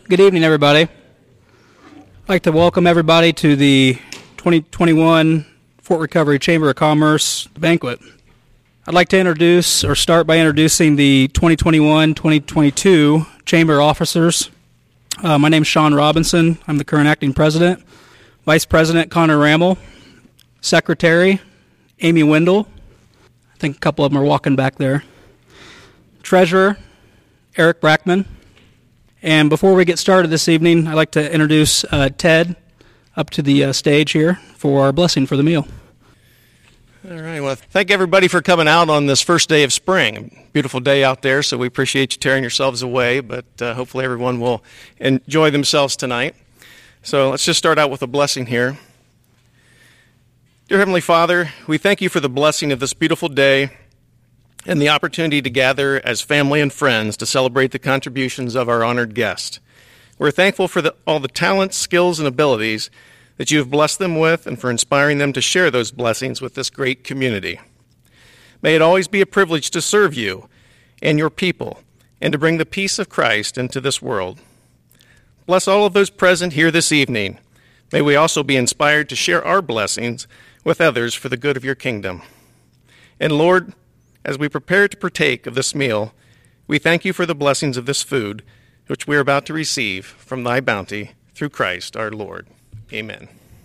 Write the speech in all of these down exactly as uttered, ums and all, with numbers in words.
Good evening, everybody. I'd like to welcome everybody to the twenty twenty-one Fort Recovery Chamber of Commerce banquet. I'd like to introduce or start by introducing the twenty twenty-one twenty twenty-two Chamber officers. Uh, my name is Sean Robinson. I'm the current acting president. Vice President Connor Rammel. Secretary Amy Wendell. I think a couple of them are walking back there. Treasurer Eric Brackman. And before we get started this evening, I'd like to introduce uh, Ted up to the uh, stage here for our blessing for the meal. All right. Well, thank everybody for coming out on this first day of spring. Beautiful day out there, so we appreciate you tearing yourselves away, but uh, hopefully everyone will enjoy themselves tonight. So let's just start out with a blessing here. Dear Heavenly Father, we thank you for the blessing of this beautiful day and the opportunity to gather as family and friends to celebrate the contributions of our honored guest. We're thankful for the, all the talents, skills, and abilities that you have blessed them with and for inspiring them to share those blessings with this great community. May it always be a privilege to serve you and your people and to bring the peace of Christ into this world. Bless all of those present here this evening. May we also be inspired to share our blessings with others for the good of your kingdom. And Lord, as we prepare to partake of this meal, we thank you for the blessings of this food, which we are about to receive from thy bounty through Christ our Lord. Amen.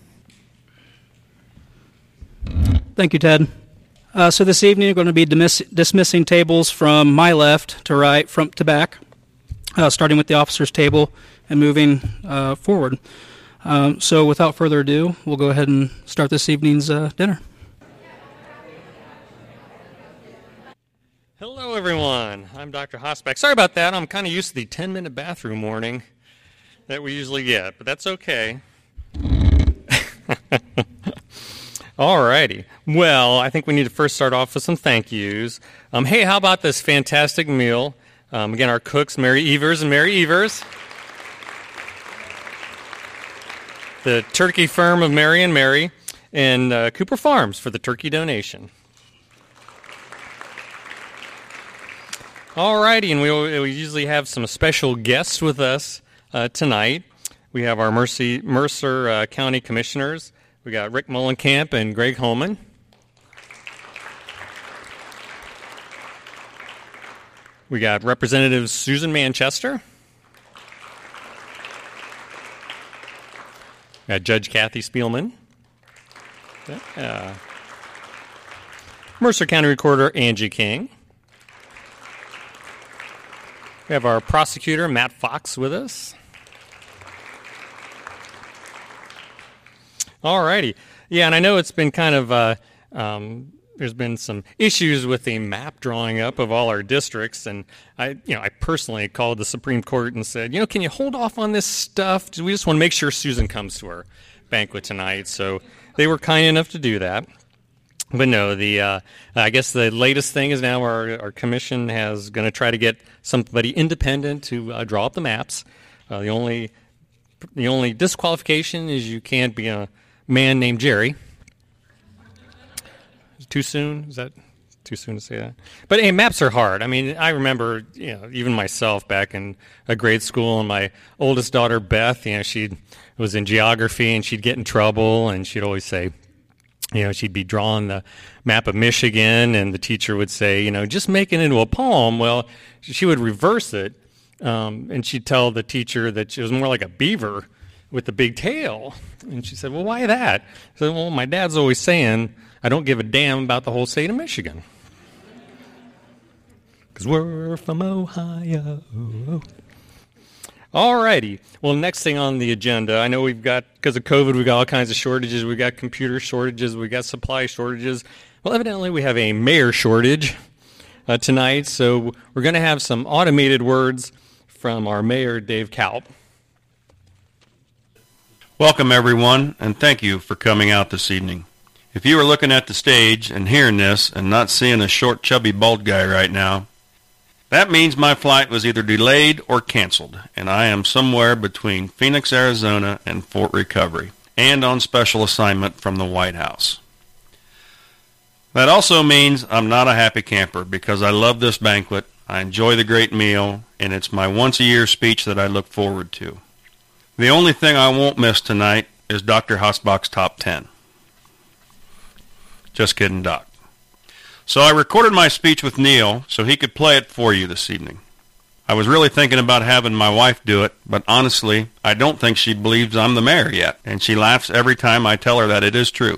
Thank you, Ted. Uh, so this evening, we're going to be dismiss- dismissing tables from my left to right, front to back, uh, starting with the officers' table and moving uh, forward. Um, so without further ado, we'll go ahead and start this evening's uh, dinner. Hello, everyone. I'm Doctor Hosbeck. Sorry about that. I'm kind of used to the ten-minute bathroom warning that we usually get, but that's okay. All righty. Well, I think we need to first start off with some thank yous. Um, hey, how about this fantastic meal? Um, again, our cooks, Mary Evers and Mary Evers. The turkey firm of Mary and Mary, and uh, Cooper Farms for the turkey donation. All righty, and we, we usually have some special guests with us uh, tonight. We have our Mercy, Mercer uh, County Commissioners. We got Rick Mullenkamp and Greg Holman. We got Representative Susan Manchester. We got Judge Kathy Spielman. Uh, Mercer County Recorder Angie King. We have our prosecutor, Matt Fox, with us. All righty. Yeah, and I know it's been kind of, uh, um, there's been some issues with the map drawing up of all our districts, and I, you know, I personally called the Supreme Court and said, you know, can you hold off on this stuff? We just want to make sure Susan comes to our banquet tonight. So they were kind enough to do that. But no, the uh, I guess the latest thing is now our, our commission has going to try to get somebody independent to uh, draw up the maps. Uh, the only the only disqualification is you can't be a man named Jerry. Too soon? Is that too soon to say that? But hey, maps are hard. I mean, I remember, you know, even myself back in a grade school, and my oldest daughter Beth, you know, she was in geography and she'd get in trouble, and she'd always say, you know, she'd be drawing the map of Michigan, and the teacher would say, you know, just make it into a poem. Well, she would reverse it, um, and she'd tell the teacher that it was more like a beaver with a big tail. And she said, well, why that? I said, well, my dad's always saying, I don't give a damn about the whole state of Michigan. Because we're from Ohio. All righty. Well, next thing on the agenda, I know we've got, because of COVID, we've got all kinds of shortages. We've got computer shortages. We've got supply shortages. Well, evidently we have a mayor shortage uh, tonight, so we're going to have some automated words from our mayor, Dave Kalp. Welcome, everyone, and thank you for coming out this evening. If you are looking at the stage and hearing this and not seeing a short, chubby, bald guy right now, that means my flight was either delayed or canceled, and I am somewhere between Phoenix, Arizona and Fort Recovery, and on special assignment from the White House. That also means I'm not a happy camper because I love this banquet, I enjoy the great meal, and it's my once-a-year speech that I look forward to. The only thing I won't miss tonight is Doctor Hosbach's Top ten. Just kidding, Doc. So I recorded my speech with Neil so he could play it for you this evening. I was really thinking about having my wife do it, but honestly, I don't think she believes I'm the mayor yet, and she laughs every time I tell her that it is true.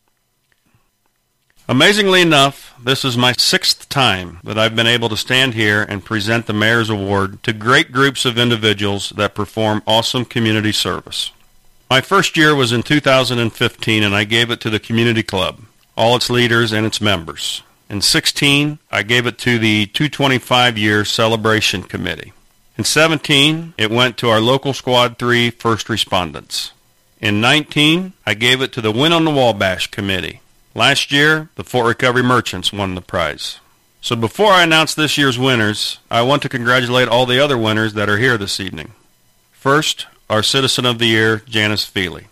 Amazingly enough, this is my sixth time that I've been able to stand here and present the Mayor's Award to great groups of individuals that perform awesome community service. My first year was in two thousand fifteen, and I gave it to the Community Club, all its leaders and its members. In sixteen, I gave it to the two twenty-five year Celebration Committee. In seventeen, it went to our local Squad three first respondents. In nineteen, I gave it to the Win on the Wabash Committee. Last year, the Fort Recovery Merchants won the prize. So before I announce this year's winners, I want to congratulate all the other winners that are here this evening. First, our Citizen of the Year, Janice Feely.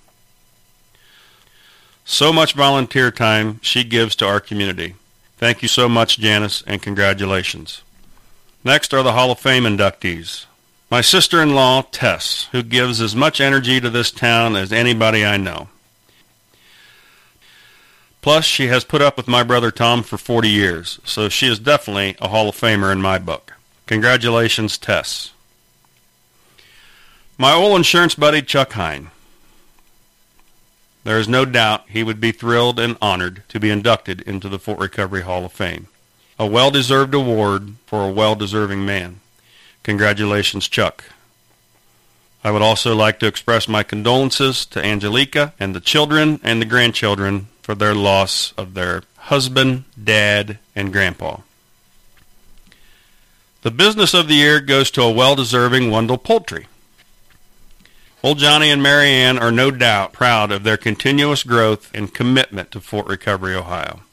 So much volunteer time she gives to our community. Thank you so much, Janice, and congratulations. Next are the Hall of Fame inductees. My sister-in-law, Tess, who gives as much energy to this town as anybody I know. Plus, she has put up with my brother Tom for forty years, so she is definitely a Hall of Famer in my book. Congratulations, Tess. My old insurance buddy, Chuck Hine. There is no doubt he would be thrilled and honored to be inducted into the Fort Recovery Hall of Fame. A well-deserved award for a well-deserving man. Congratulations, Chuck. I would also like to express my condolences to Angelica and the children and the grandchildren for their loss of their husband, dad, and grandpa. The Business of the Year goes to a well-deserving Wendell Poultry. Old Johnny and Mary Ann are no doubt proud of their continuous growth and commitment to Fort Recovery, Ohio.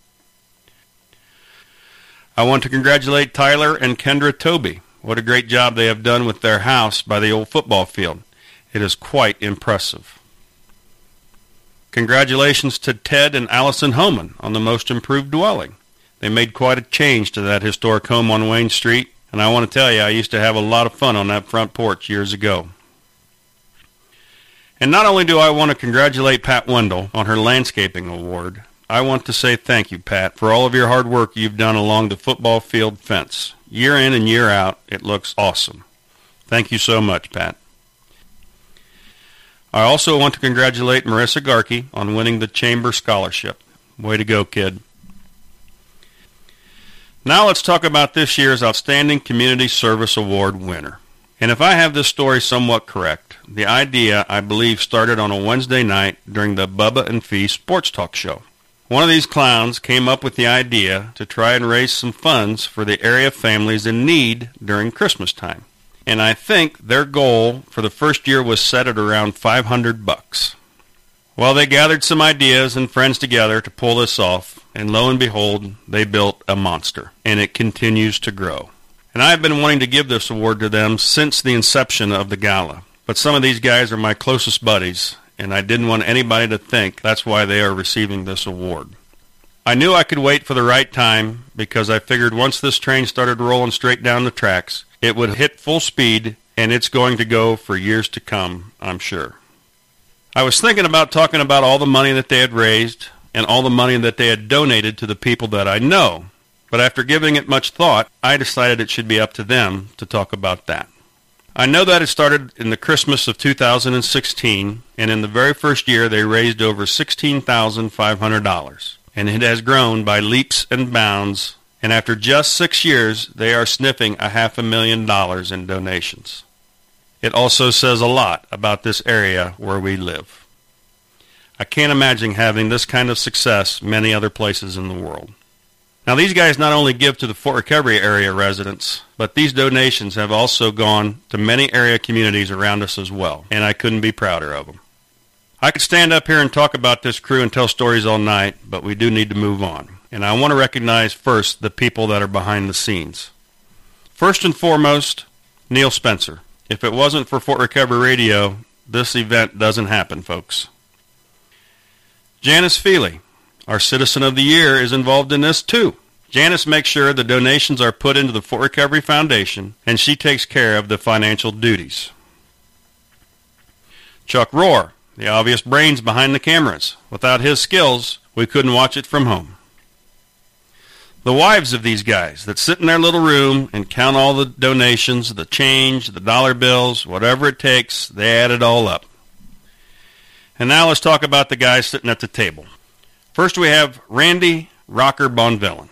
I want to congratulate Tyler and Kendra Toby. What a great job they have done with their house by the old football field. It is quite impressive. Congratulations to Ted and Allison Homan on the most improved dwelling. They made quite a change to that historic home on Wayne Street, and I want to tell you, I used to have a lot of fun on that front porch years ago. And not only do I want to congratulate Pat Wendell on her landscaping award, I want to say thank you, Pat, for all of your hard work you've done along the football field fence. Year in and year out, it looks awesome. Thank you so much, Pat. I also want to congratulate Marissa Garkey on winning the Chamber Scholarship. Way to go, kid. Now let's talk about this year's Outstanding Community Service Award winner. And if I have this story somewhat correct, the idea, I believe, started on a Wednesday night during the Bubba and Fee Sports Talk Show. One of these clowns came up with the idea to try and raise some funds for the area families in need during Christmas time. And I think their goal for the first year was set at around five hundred bucks. Well, they gathered some ideas and friends together to pull this off, and lo and behold, they built a monster, and it continues to grow. And I've been wanting to give this award to them since the inception of the gala. But some of these guys are my closest buddies, and I didn't want anybody to think that's why they are receiving this award. I knew I could wait for the right time because I figured once this train started rolling straight down the tracks, it would hit full speed, and it's going to go for years to come, I'm sure. I was thinking about talking about all the money that they had raised and all the money that they had donated to the people that I know. But after giving it much thought, I decided it should be up to them to talk about that. I know that it started in the Christmas of two thousand sixteen, and in the very first year they raised over sixteen thousand five hundred dollars. And it has grown by leaps and bounds, and after just six years, they are sniffing a half a million dollars in donations. It also says a lot about this area where we live. I can't imagine having this kind of success many other places in the world. Now, these guys not only give to the Fort Recovery area residents, but these donations have also gone to many area communities around us as well, and I couldn't be prouder of them. I could stand up here and talk about this crew and tell stories all night, but we do need to move on. And I want to recognize first the people that are behind the scenes. First and foremost, Neil Spencer. If it wasn't for Fort Recovery Radio, this event doesn't happen, folks. Janice Feely, our Citizen of the Year, is involved in this too. Janice makes sure the donations are put into the Fort Recovery Foundation, and she takes care of the financial duties. Chuck Rohr, the obvious brains behind the cameras. Without his skills, we couldn't watch it from home. The wives of these guys that sit in their little room and count all the donations, the change, the dollar bills, whatever it takes, they add it all up. And now let's talk about the guys sitting at the table. First we have Randy Rocker Bonvillain.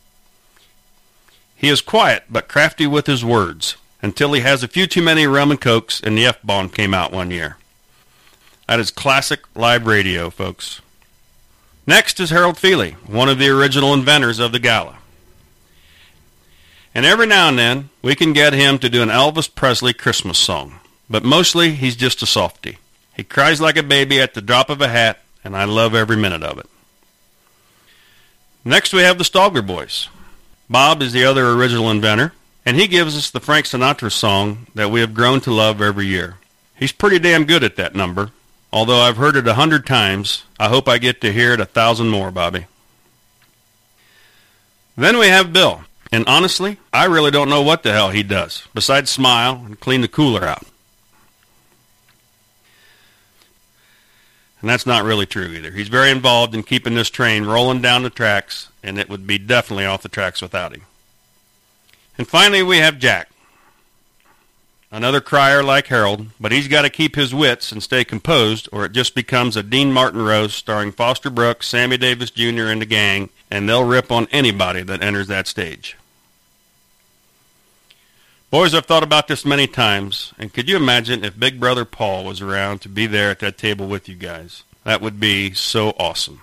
He is quiet but crafty with his words until he has a few too many rum and cokes and the F-bomb came out one year. That is classic live radio, folks. Next is Harold Feely, one of the original inventors of the gala. And every now and then we can get him to do an Elvis Presley Christmas song, but mostly he's just a softie. He cries like a baby at the drop of a hat, and I love every minute of it. Next we have the Stalger Boys. Bob is the other original inventor, and he gives us the Frank Sinatra song that we have grown to love every year. He's pretty damn good at that number. Although I've heard it a hundred times, I hope I get to hear it a thousand more, Bobby. Then we have Bill, and honestly, I really don't know what the hell he does, besides smile and clean the cooler out. And that's not really true either. He's very involved in keeping this train rolling down the tracks, and it would be definitely off the tracks without him. And finally, we have Jack. Another crier like Harold, but he's got to keep his wits and stay composed, or it just becomes a Dean Martin roast starring Foster Brooks, Sammy Davis Junior and the gang, and they'll rip on anybody that enters that stage. Boys, I've thought about this many times, and could you imagine if Big Brother Paul was around to be there at that table with you guys? That would be so awesome.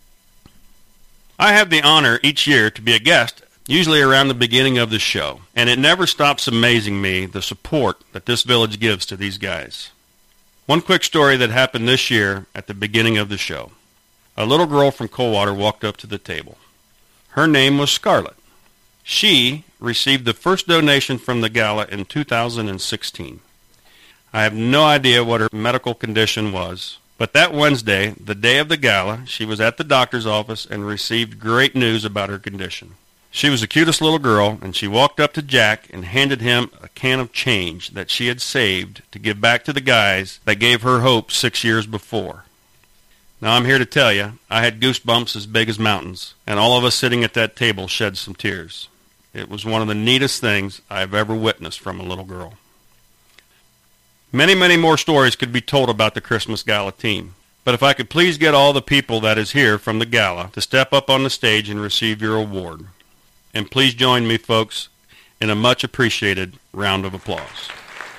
I have the honor each year to be a guest, usually around the beginning of the show, and it never stops amazing me the support that this village gives to these guys. One quick story that happened this year at the beginning of the show. A little girl from Coldwater walked up to the table. Her name was Scarlett. She received the first donation from the gala in two thousand sixteen. I have no idea what her medical condition was, but that Wednesday, the day of the gala, she was at the doctor's office and received great news about her condition. She was the cutest little girl, and she walked up to Jack and handed him a can of change that she had saved to give back to the guys that gave her hope six years before. Now I'm here to tell you, I had goosebumps as big as mountains, and all of us sitting at that table shed some tears. It was one of the neatest things I have ever witnessed from a little girl. Many, many more stories could be told about the Christmas Gala team, but if I could please get all the people that is here from the gala to step up on the stage and receive your award. And please join me, folks, in a much appreciated round of applause.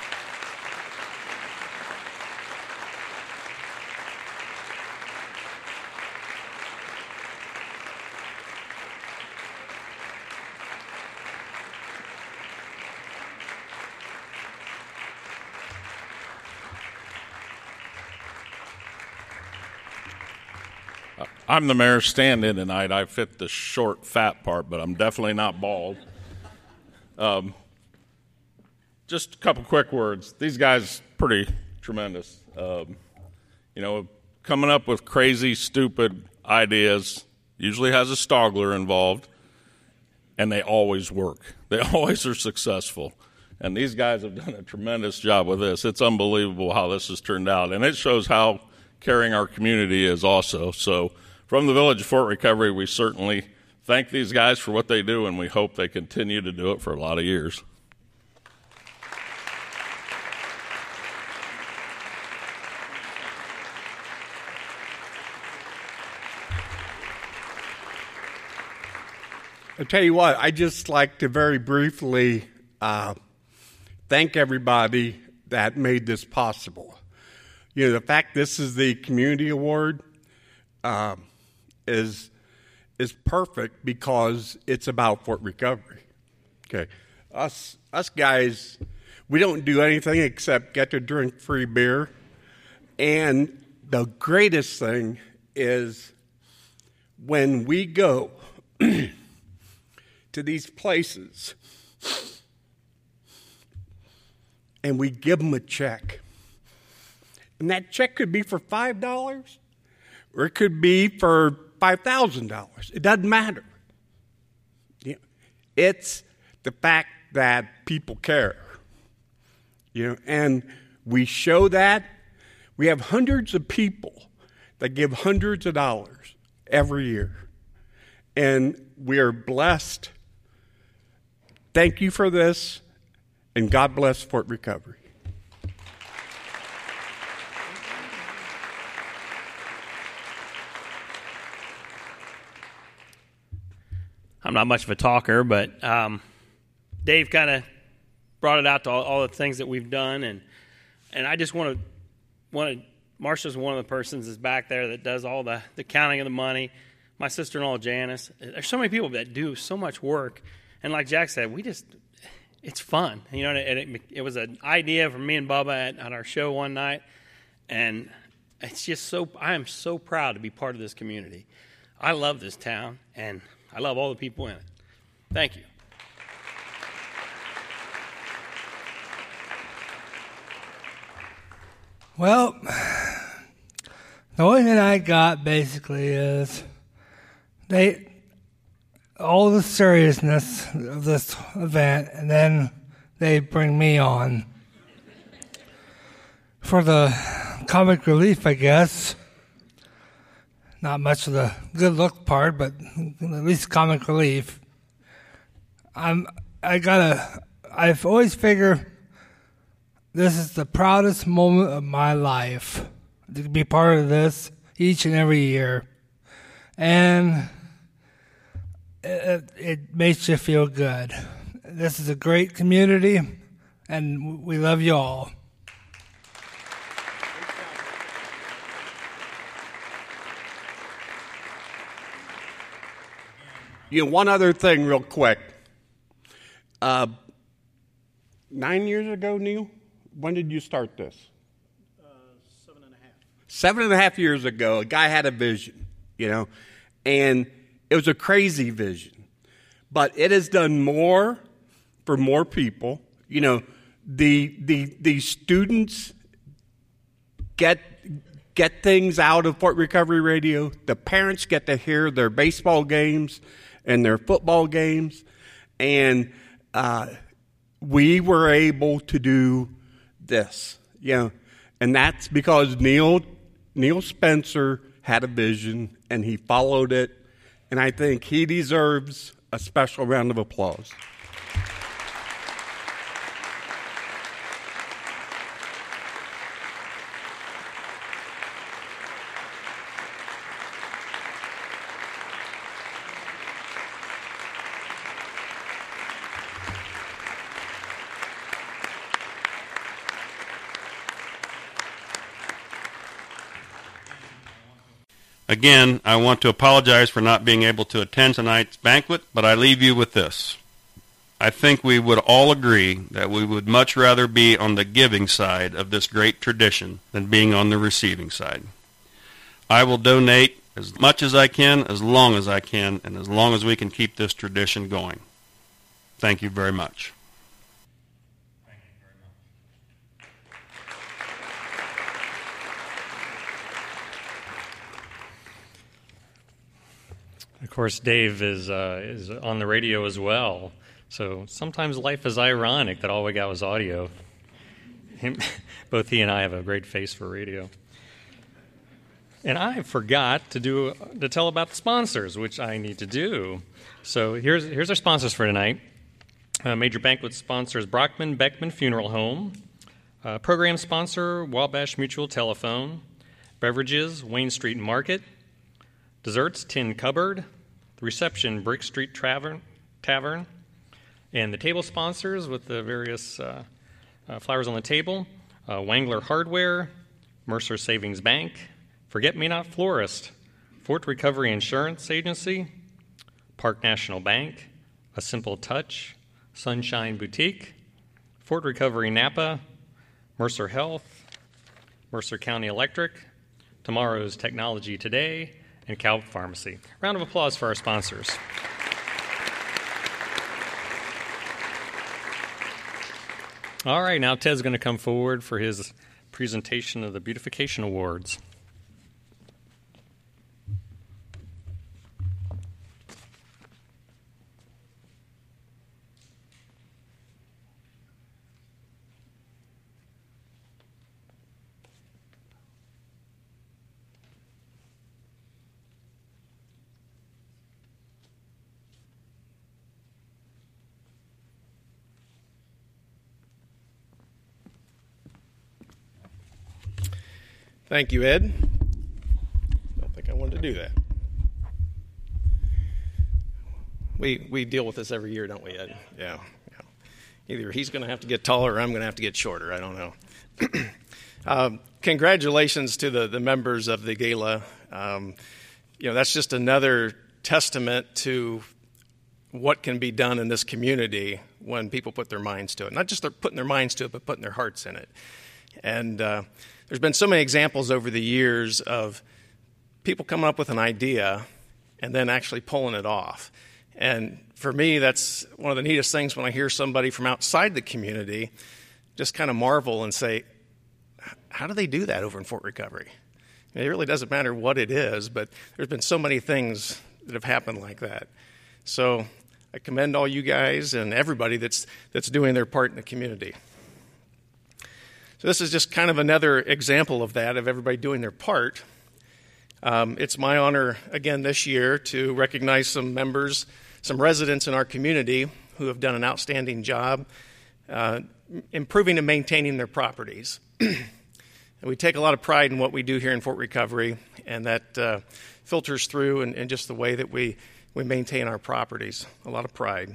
I'm the mayor stand-in tonight. I fit the short, fat part, but I'm definitely not bald. Um, just a couple quick words. These guys pretty tremendous. Um, you know, coming up with crazy, stupid ideas usually has a Stogler involved, and they always work. They always are successful. And these guys have done a tremendous job with this. It's unbelievable how this has turned out, and it shows how caring our community is also. So from the Village of Fort Recovery, we certainly thank these guys for what they do, and we hope they continue to do it for a lot of years. I tell you what, I just like to very briefly uh, thank everybody that made this possible. You know, the fact this is the community award uh, is is perfect because it's about Fort Recovery. Okay, us us guys, we don't do anything except get to drink free beer, and the greatest thing is when we go to these places and we give them a check. And that check could be for five dollars or it could be for five thousand dollars. It doesn't matter. It's the fact that people care. You know, and we show that. We have hundreds of people that give hundreds of dollars every year. And we are blessed. Thank you for this, and God bless Fort Recovery. I'm not much of a talker, but um, Dave kind of brought it out to all, all the things that we've done, and and I just want to want to. Marcia's one of the persons that's back there that does all the, the counting of the money. My sister-in-law Janice. There's so many people that do so much work, and like Jack said, we just it's fun, you know. And it, it was an idea from me and Bubba at, at our show one night, and it's just so. I am so proud to be part of this community. I love this town, and I love all the people in it. Thank you. Well, the only thing I got basically is they all the seriousness of this event, and then they bring me on for the comic relief, I guess. Not much of the good look part, but at least comic relief. I'm. I gotta. I've always figured this is the proudest moment of my life to be part of this each and every year, and it, it makes you feel good. This is a great community, and we love you all. You know, one other thing real quick. Uh, nine years ago, Neil, when did you start this? Uh, seven and a half. Seven and a half years ago, a guy had a vision, you know, and it was a crazy vision. But it has done more for more people. You know, the the the students get get things out of Fort Recovery Radio. The parents get to hear their baseball games and their football games, and uh, we were able to do this, you know, and that's because Neil Neil Spencer had a vision and he followed it, and I think he deserves a special round of applause. Again, I want to apologize for not being able to attend tonight's banquet, but I leave you with this. I think we would all agree that we would much rather be on the giving side of this great tradition than being on the receiving side. I will donate as much as I can, as long as I can, and as long as we can keep this tradition going. Thank you very much. Of course, Dave is uh, is on the radio as well, so sometimes life is ironic that all we got was audio. Him, both he and I have a great face for radio. And I forgot to do to tell about the sponsors, which I need to do. So here's here's our sponsors for tonight. Uh, major banquet sponsors Brockman Beckman Funeral Home. Uh, program sponsor Wabash Mutual Telephone. Beverages Wayne Street Market. Desserts, Tin Cupboard, the reception, Brick Street Tavern, Tavern, and the table sponsors with the various uh, uh, flowers on the table, uh, Wangler Hardware, Mercer Savings Bank, Forget Me Not Florist, Fort Recovery Insurance Agency, Park National Bank, A Simple Touch, Sunshine Boutique, Fort Recovery Napa, Mercer Health, Mercer County Electric, Tomorrow's Technology Today, and Calvert Pharmacy. Round of applause for our sponsors. All right, now Ted's going to come forward for his presentation of the Beautification Awards. Thank you, Ed. I don't think I wanted to do that. We we deal with this every year, don't we, Ed? Yeah. yeah. Either he's going to have to get taller or I'm going to have to get shorter. I don't know. um, congratulations to the, the members of the gala. Um, you know, that's just another testament to what can be done in this community when people put their minds to it. Not just they're putting their minds to it, but putting their hearts in it. And uh, there's been so many examples over the years of people coming up with an idea and then actually pulling it off. And for me, that's one of the neatest things when I hear somebody from outside the community just kind of marvel and say, how do they do that over in Fort Recovery? I mean, it really doesn't matter what it is, but there's been so many things that have happened like that. So I commend all you guys and everybody that's that's doing their part in the community. So this is just kind of another example of that, of everybody doing their part. Um, it's my honor again this year to recognize some members, some residents in our community who have done an outstanding job uh, improving and maintaining their properties. And we take a lot of pride in what we do here in Fort Recovery, and that uh, filters through in, in just the way that we, we maintain our properties. A lot of pride.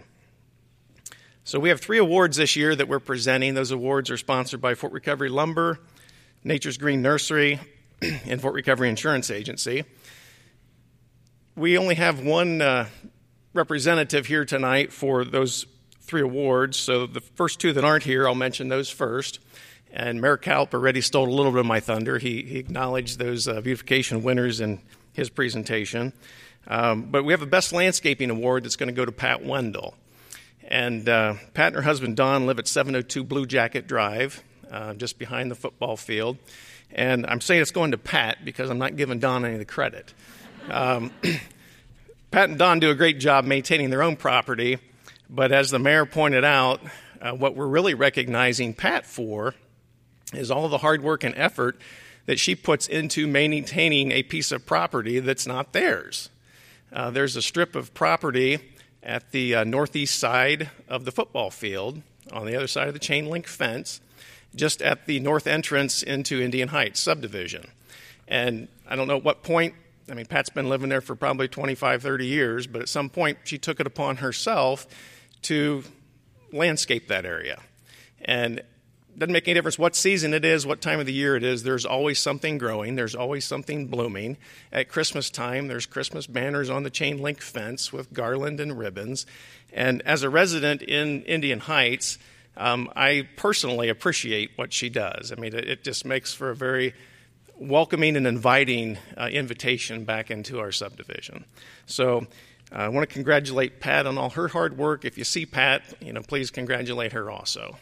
So we have three awards this year that we're presenting. Those awards are sponsored by Fort Recovery Lumber, Nature's Green Nursery, and Fort Recovery Insurance Agency. We only have one uh, representative here tonight for those three awards. So the first two that aren't here, I'll mention those first. And Mayor Kalp already stole a little bit of my thunder. He, he acknowledged those uh, beautification winners in his presentation. Um, but we have a Best Landscaping Award that's going to go to Pat Wendell. And uh, Pat and her husband Don live at seven oh two Blue Jacket Drive, uh, just behind the football field. And I'm saying it's going to Pat because I'm not giving Don any of the credit. Um, Pat and Don do a great job maintaining their own property. But as the mayor pointed out, uh, what we're really recognizing Pat for is all the hard work and effort that she puts into maintaining a piece of property that's not theirs. Uh, there's a strip of property at the uh, northeast side of the football field, on the other side of the chain link fence, just at the north entrance into Indian Heights subdivision. And I don't know at what point, I mean, Pat's been living there for probably twenty-five, thirty years, but at some point she took it upon herself to landscape that area. And it doesn't make any difference what season it is, what time of the year it is. There's always something growing. There's always something blooming. At Christmas time, there's Christmas banners on the chain link fence with garland and ribbons. And as a resident in Indian Heights, um, I personally appreciate what she does. I mean, it, it just makes for a very welcoming and inviting uh, invitation back into our subdivision. So uh, I want to congratulate Pat on all her hard work. If you see Pat, you know, please congratulate her also.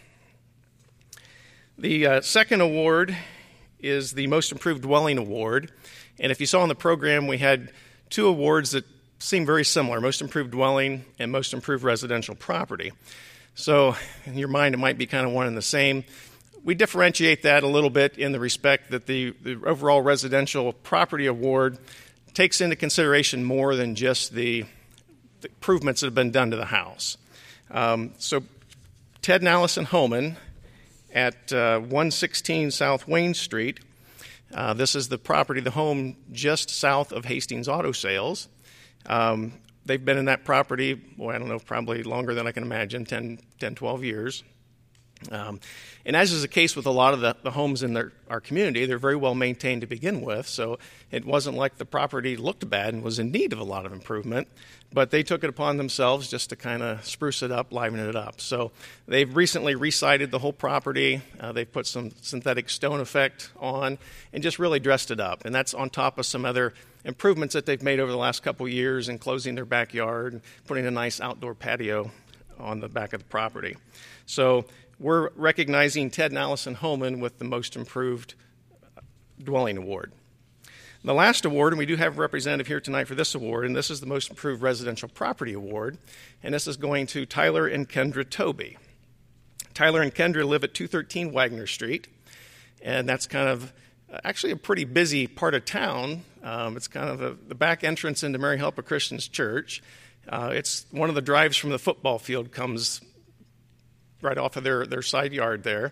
The uh, second award is the Most Improved Dwelling Award. And if you saw in the program, we had two awards that seem very similar, Most Improved Dwelling and Most Improved Residential Property. So in your mind, it might be kind of one and the same. We differentiate that a little bit in the respect that the, the overall Residential Property Award takes into consideration more than just the, the improvements that have been done to the house. Um, so Ted and Allison Homan at uh, one sixteen South Wayne Street. Uh, this is the property, the home just south of Hastings Auto Sales. Um, they've been in that property, boy, I don't know, probably longer than I can imagine, ten, twelve years. Um, and as is the case with a lot of the, the homes in their, our community, they're very well maintained to begin with, so it wasn't like the property looked bad and was in need of a lot of improvement, but they took it upon themselves just to kind of spruce it up, liven it up. So they've recently resided the whole property. Uh, they've put some synthetic stone effect on and just really dressed it up, and that's on top of some other improvements that they've made over the last couple of years, enclosing their backyard and putting a nice outdoor patio on the back of the property. So we're recognizing Ted and Allison Homan with the Most Improved Dwelling Award. The last award, and we do have a representative here tonight for this award, and this is the Most Improved Residential Property Award, and this is going to Tyler and Kendra Toby. Tyler and Kendra live at two thirteen Wagner Street, and that's kind of actually a pretty busy part of town. Um, it's kind of a, the back entrance into Mary Helper Christian's Church. Uh, it's one of the drives from the football field comes right off of their, their side yard there.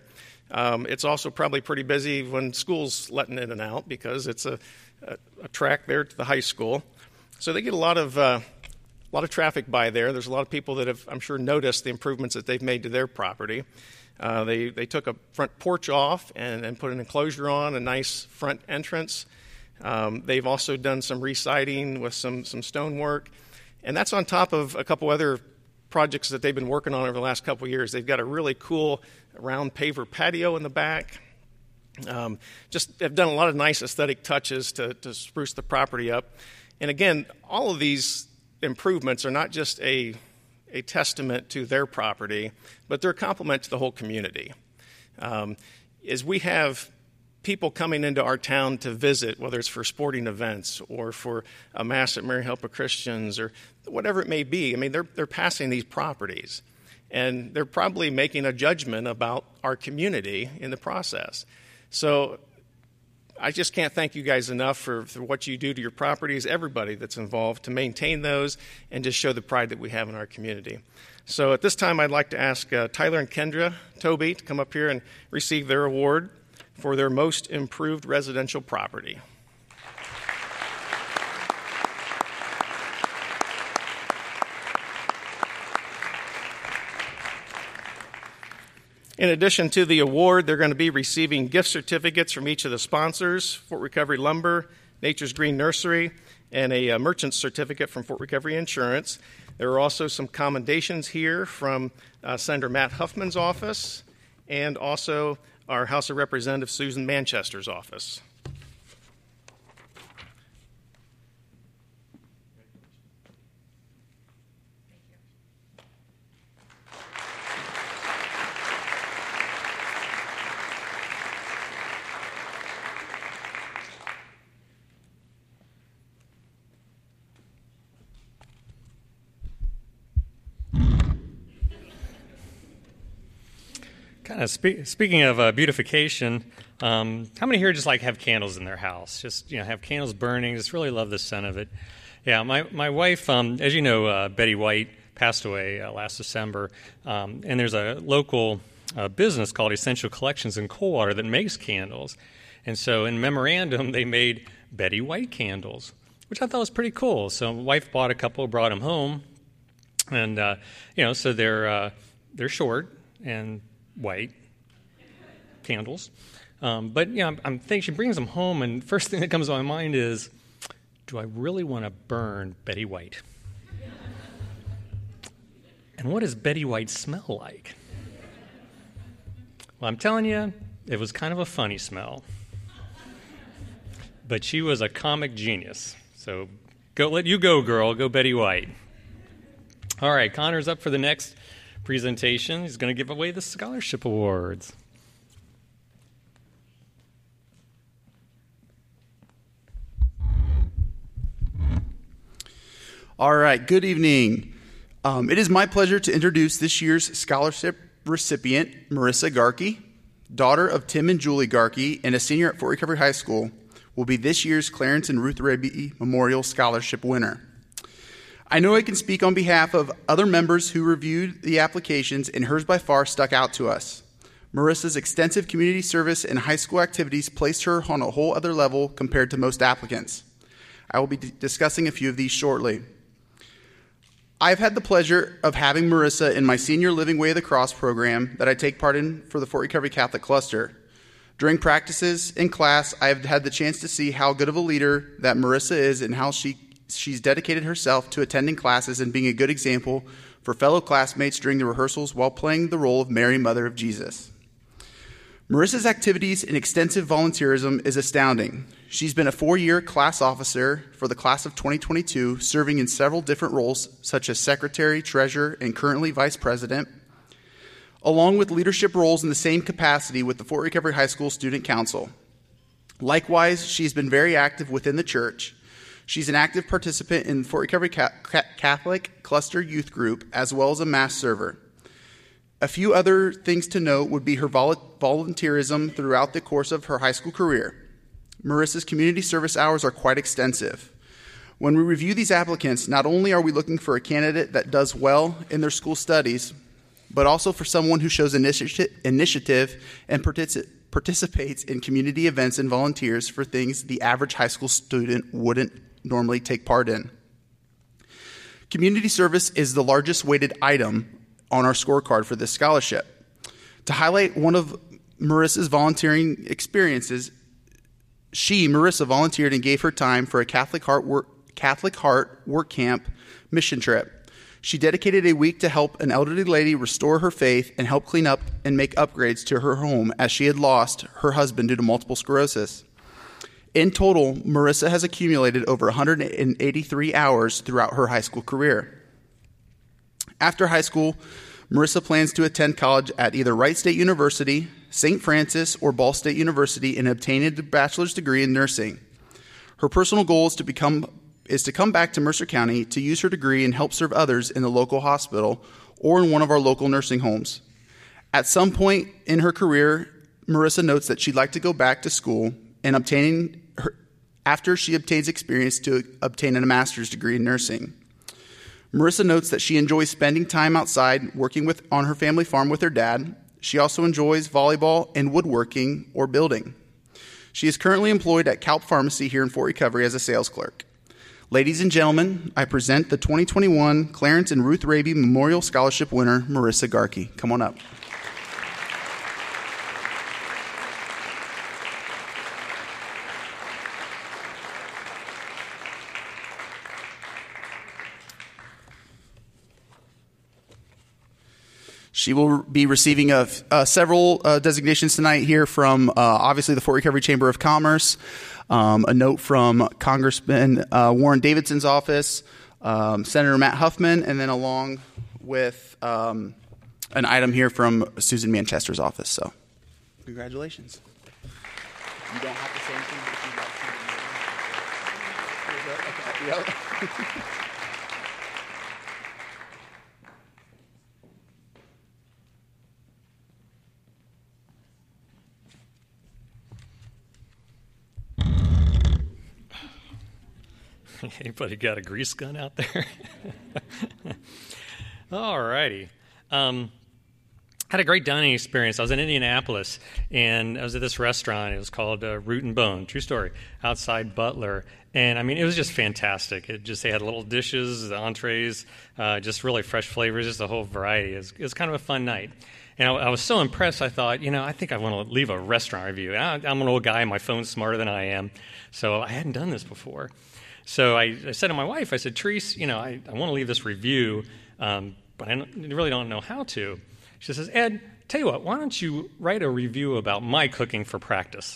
Um, it's also probably pretty busy when school's letting in and out because it's a, a, a track there to the high school. So they get a lot of uh, a lot of traffic by there. There's a lot of people that have, I'm sure, noticed the improvements that they've made to their property. Uh, they they took a front porch off and, and put an enclosure on, a nice front entrance. Um, they've also done some re-siding with some some stonework, and that's on top of a couple other projects that they've been working on over the last couple of years. They've got a really cool round paver patio in the back. Um, just have done a lot of nice aesthetic touches to, to spruce the property up. And again, all of these improvements are not just a a testament to their property, but they're a compliment to the whole community. Um, as we have people coming into our town to visit, whether it's for sporting events or for a mass at Mary Help of Christians or whatever it may be, I mean, they're they're passing these properties, and they're probably making a judgment about our community in the process. So I just can't thank you guys enough for, for what you do to your properties, everybody that's involved, to maintain those and just show the pride that we have in our community. So at this time, I'd like to ask uh, Tyler and Kendra Toby to come up here and receive their award for their most improved residential property. In addition to the award, they're going to be receiving gift certificates from each of the sponsors, Fort Recovery Lumber, Nature's Green Nursery, and a, a merchant's certificate from Fort Recovery Insurance. There are also some commendations here from uh, Senator Matt Huffman's office and also our House of Representatives Susan Manchester's office. Kind of spe- speaking of uh, beautification, um, how many here just like have candles in their house? Just you know, have candles burning. Just really love the scent of it. Yeah, my my wife, um, as you know, uh, Betty White passed away uh, last December, um, and there's a local uh, business called Essential Collections in Coldwater that makes candles, and so in memorandum they made Betty White candles, which I thought was pretty cool. So my wife bought a couple, brought them home, and uh, you know, so they're uh, they're short and white candles. Um, but, you know, I'm, I'm thinking she brings them home, and first thing that comes to my mind is, do I really want to burn Betty White? And what does Betty White smell like? Well, I'm telling you, it was kind of a funny smell. But she was a comic genius. So go, let you go, girl. Go Betty White. All right, Connor's up for the next presentation. He's going to give away the scholarship awards. All right, good evening. Um, it is my pleasure to introduce this year's scholarship recipient, Marissa Garkey, daughter of Tim and Julie Garkey and a senior at Fort Recovery High School, will be this year's Clarence and Ruth Raby Memorial Scholarship winner. I know I can speak on behalf of other members who reviewed the applications, and hers by far stuck out to us. Marissa's extensive community service and high school activities placed her on a whole other level compared to most applicants. I will be d- discussing a few of these shortly. I've had the pleasure of having Marissa in my senior Living Way of the Cross program that I take part in for the Fort Recovery Catholic Cluster. During practices in class, I have had the chance to see how good of a leader that Marissa is and how she She's dedicated herself to attending classes and being a good example for fellow classmates during the rehearsals while playing the role of Mary, Mother of Jesus. Marissa's activities and extensive volunteerism is astounding. She's been a four-year class officer for the class of twenty twenty-two, serving in several different roles such as secretary, treasurer, and currently vice president, along with leadership roles in the same capacity with the Fort Recovery High School Student Council. Likewise, she's been very active within the church. She's an active participant in the Fort Recovery Catholic Cluster Youth Group, as well as a Mass server. A few other things to note would be her vol- volunteerism throughout the course of her high school career. Marissa's community service hours are quite extensive. When we review these applicants, not only are we looking for a candidate that does well in their school studies, but also for someone who shows initi- initiative and partici- participates in community events and volunteers for things the average high school student wouldn't normally take part in. Community service is the largest weighted item on our scorecard for this scholarship. To highlight one of Marissa's volunteering experiences, she, Marissa, volunteered and gave her time for a Catholic Heart work, Catholic Heart work camp mission trip. She dedicated a week to help an elderly lady restore her faith and help clean up and make upgrades to her home as she had lost her husband due to multiple sclerosis. In total, Marissa has accumulated over one hundred eighty-three hours throughout her high school career. After high school, Marissa plans to attend college at either Wright State University, Saint Francis, or Ball State University and obtain a bachelor's degree in nursing. Her personal goal is to become is to come back to Mercer County to use her degree and help serve others in the local hospital or in one of our local nursing homes. At some point in her career, Marissa notes that she'd like to go back to school and obtaining her, after she obtains experience to obtain a master's degree in nursing. Marissa notes that she enjoys spending time outside working with on her family farm with her dad. She also enjoys volleyball and woodworking or building. She is currently employed at Calp Pharmacy here in Fort Recovery as a sales clerk. Ladies and gentlemen, I present the twenty twenty-one Clarence and Ruth Raby Memorial Scholarship winner, Marissa Garkey. Come on up. She will be receiving a, uh, several uh, designations tonight here from, uh, obviously, the Fort Recovery Chamber of Commerce, um, a note from Congressman uh, Warren Davidson's office, um, Senator Matt Huffman, and then along with um, an item here from Susan Manchester's office. So, congratulations. You don't have to say anything, but if you'd like to. Okay. Anybody got a grease gun out there? All righty. Um, had a great dining experience. I was in Indianapolis, and I was at this restaurant. It was called uh, Root and Bone, true story, outside Butler. And, I mean, it was just fantastic. It just, they had little dishes, the entrees, uh, just really fresh flavors, just a whole variety. It was, it was kind of a fun night. And I, I was so impressed, I thought, you know, I think I want to leave a restaurant review. I, I'm an old guy. My phone's smarter than I am, so I hadn't done this before. So I, I said to my wife, I said, Therese, you know, I, I want to leave this review, um, but I don't, really don't know how to. She says, Ed, tell you what, why don't you write a review about my cooking for practice?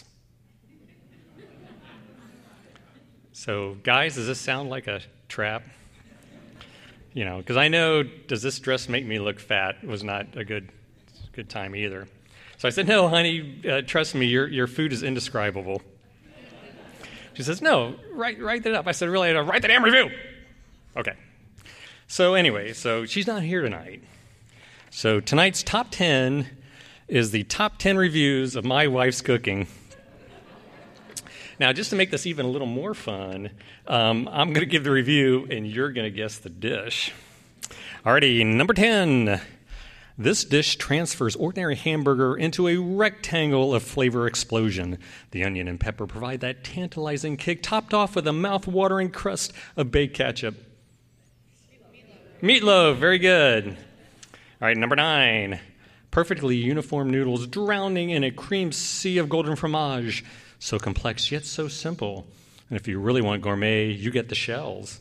So, guys, does this sound like a trap? You know, because I know, does this dress make me look fat was not a good good time either. So I said, no, honey, uh, trust me, your your food is indescribable. She says, no, write, write that up. I said, really, write the damn review. Okay. So anyway, so she's not here tonight. So tonight's top ten is the top ten reviews of my wife's cooking. Now, just to make this even a little more fun, um, I'm going to give the review, and you're going to guess the dish. Alrighty, number ten. This dish transfers ordinary hamburger into a rectangle of flavor explosion. The onion and pepper provide that tantalizing kick, topped off with a mouth-watering crust of baked ketchup. Meatloaf. Meatloaf, very good. All right, number nine. Perfectly uniform noodles drowning in a cream sea of golden fromage. So complex, yet so simple. And if you really want gourmet, you get the shells.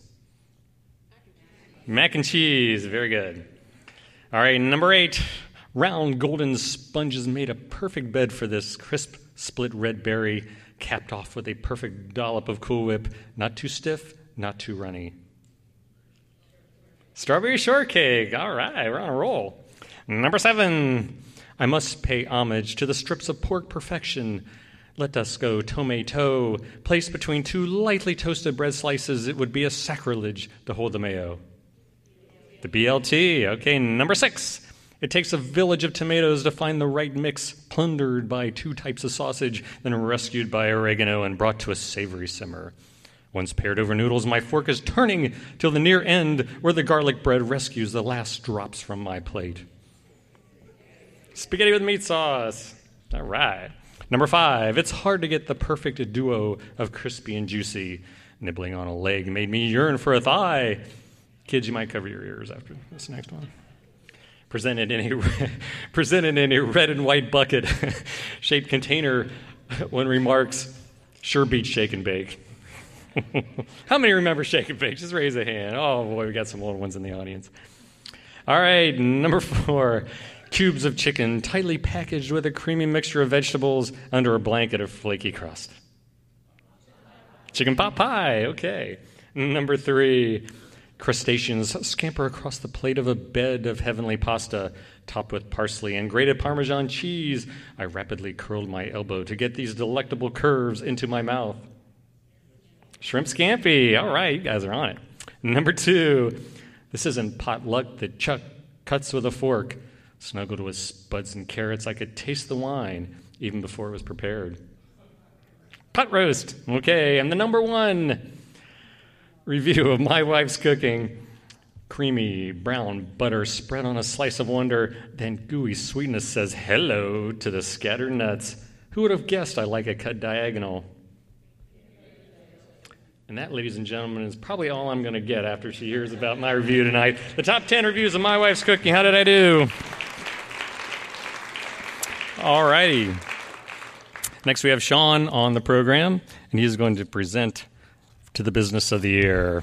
Mac and cheese, very good. All right, number eight, round golden sponges made a perfect bed for this crisp split red berry, capped off with a perfect dollop of Cool Whip, not too stiff, not too runny. Strawberry shortcake, all right, we're on a roll. Number seven, I must pay homage to the strips of pork perfection. Let us go toe-may-toe, placed between two lightly toasted bread slices, it would be a sacrilege to hold the mayo. The B L T, okay, number six. It takes a village of tomatoes to find the right mix, plundered by two types of sausage, then rescued by oregano and brought to a savory simmer. Once paired over noodles, my fork is turning till the near end where the garlic bread rescues the last drops from my plate. Spaghetti with meat sauce. All right. Number five, it's hard to get the perfect duo of crispy and juicy. Nibbling on a leg made me yearn for a thigh. Kids, you might cover your ears after this next one. Presented in a, presented in a red and white bucket shaped container, one remarks, sure beats shake and bake. How many remember shake and bake? Just raise a hand. Oh boy, we got some old ones in the audience. All right, number four, cubes of chicken tightly packaged with a creamy mixture of vegetables under a blanket of flaky crust. Chicken pot pie, okay. Number three, crustaceans scamper across the plate of a bed of heavenly pasta topped with parsley and grated Parmesan cheese. I rapidly curled my elbow to get these delectable curves into my mouth. Shrimp scampi. All right, you guys are on it. Number two, this isn't potluck that Chuck cuts with a fork. Snuggled with spuds and carrots, I could taste the wine even before it was prepared. Pot roast. Okay, and the number one review of my wife's cooking. Creamy brown butter spread on a slice of wonder, then gooey sweetness says hello to the scattered nuts. Who would have guessed I like it cut diagonal? And that, ladies and gentlemen, is probably all I'm going to get after she hears about my review tonight. The top ten reviews of my wife's cooking. How did I do? All righty. Next, we have Sean on the program, and he's going to present to the business of the year.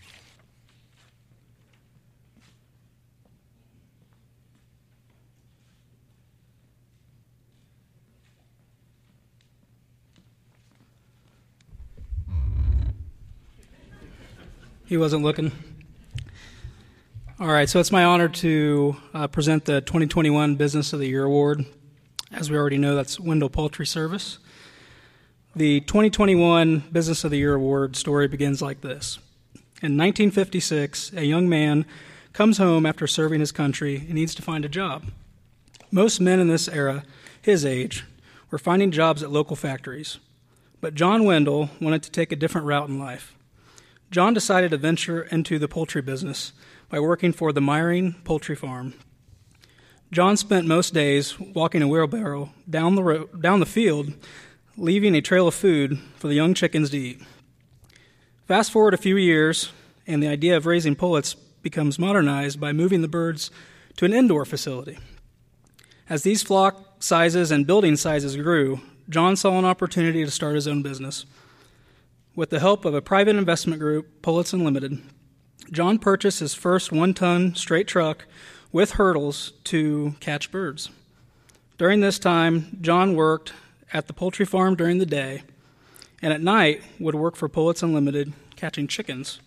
He wasn't looking. All right, so it's my honor to uh, present the twenty twenty-one Business of the Year Award. As we already know, that's Wendell Poultry Service. The twenty twenty-one Business of the Year Award story begins like this. In nineteen fifty-six, a young man comes home after serving his country and needs to find a job. Most men in this era, his age, were finding jobs at local factories. But John Wendell wanted to take a different route in life. John decided to venture into the poultry business by working for the Myring Poultry Farm. John spent most days walking a wheelbarrow down the road, down the field, leaving a trail of food for the young chickens to eat. Fast forward a few years, and the idea of raising pullets becomes modernized by moving the birds to an indoor facility. As these flock sizes and building sizes grew, John saw an opportunity to start his own business. With the help of a private investment group, Pullets Unlimited, John purchased his first one-ton straight truck with hurdles to catch birds. During this time, John worked at the poultry farm during the day, and at night would work for Pullets Unlimited catching chickens.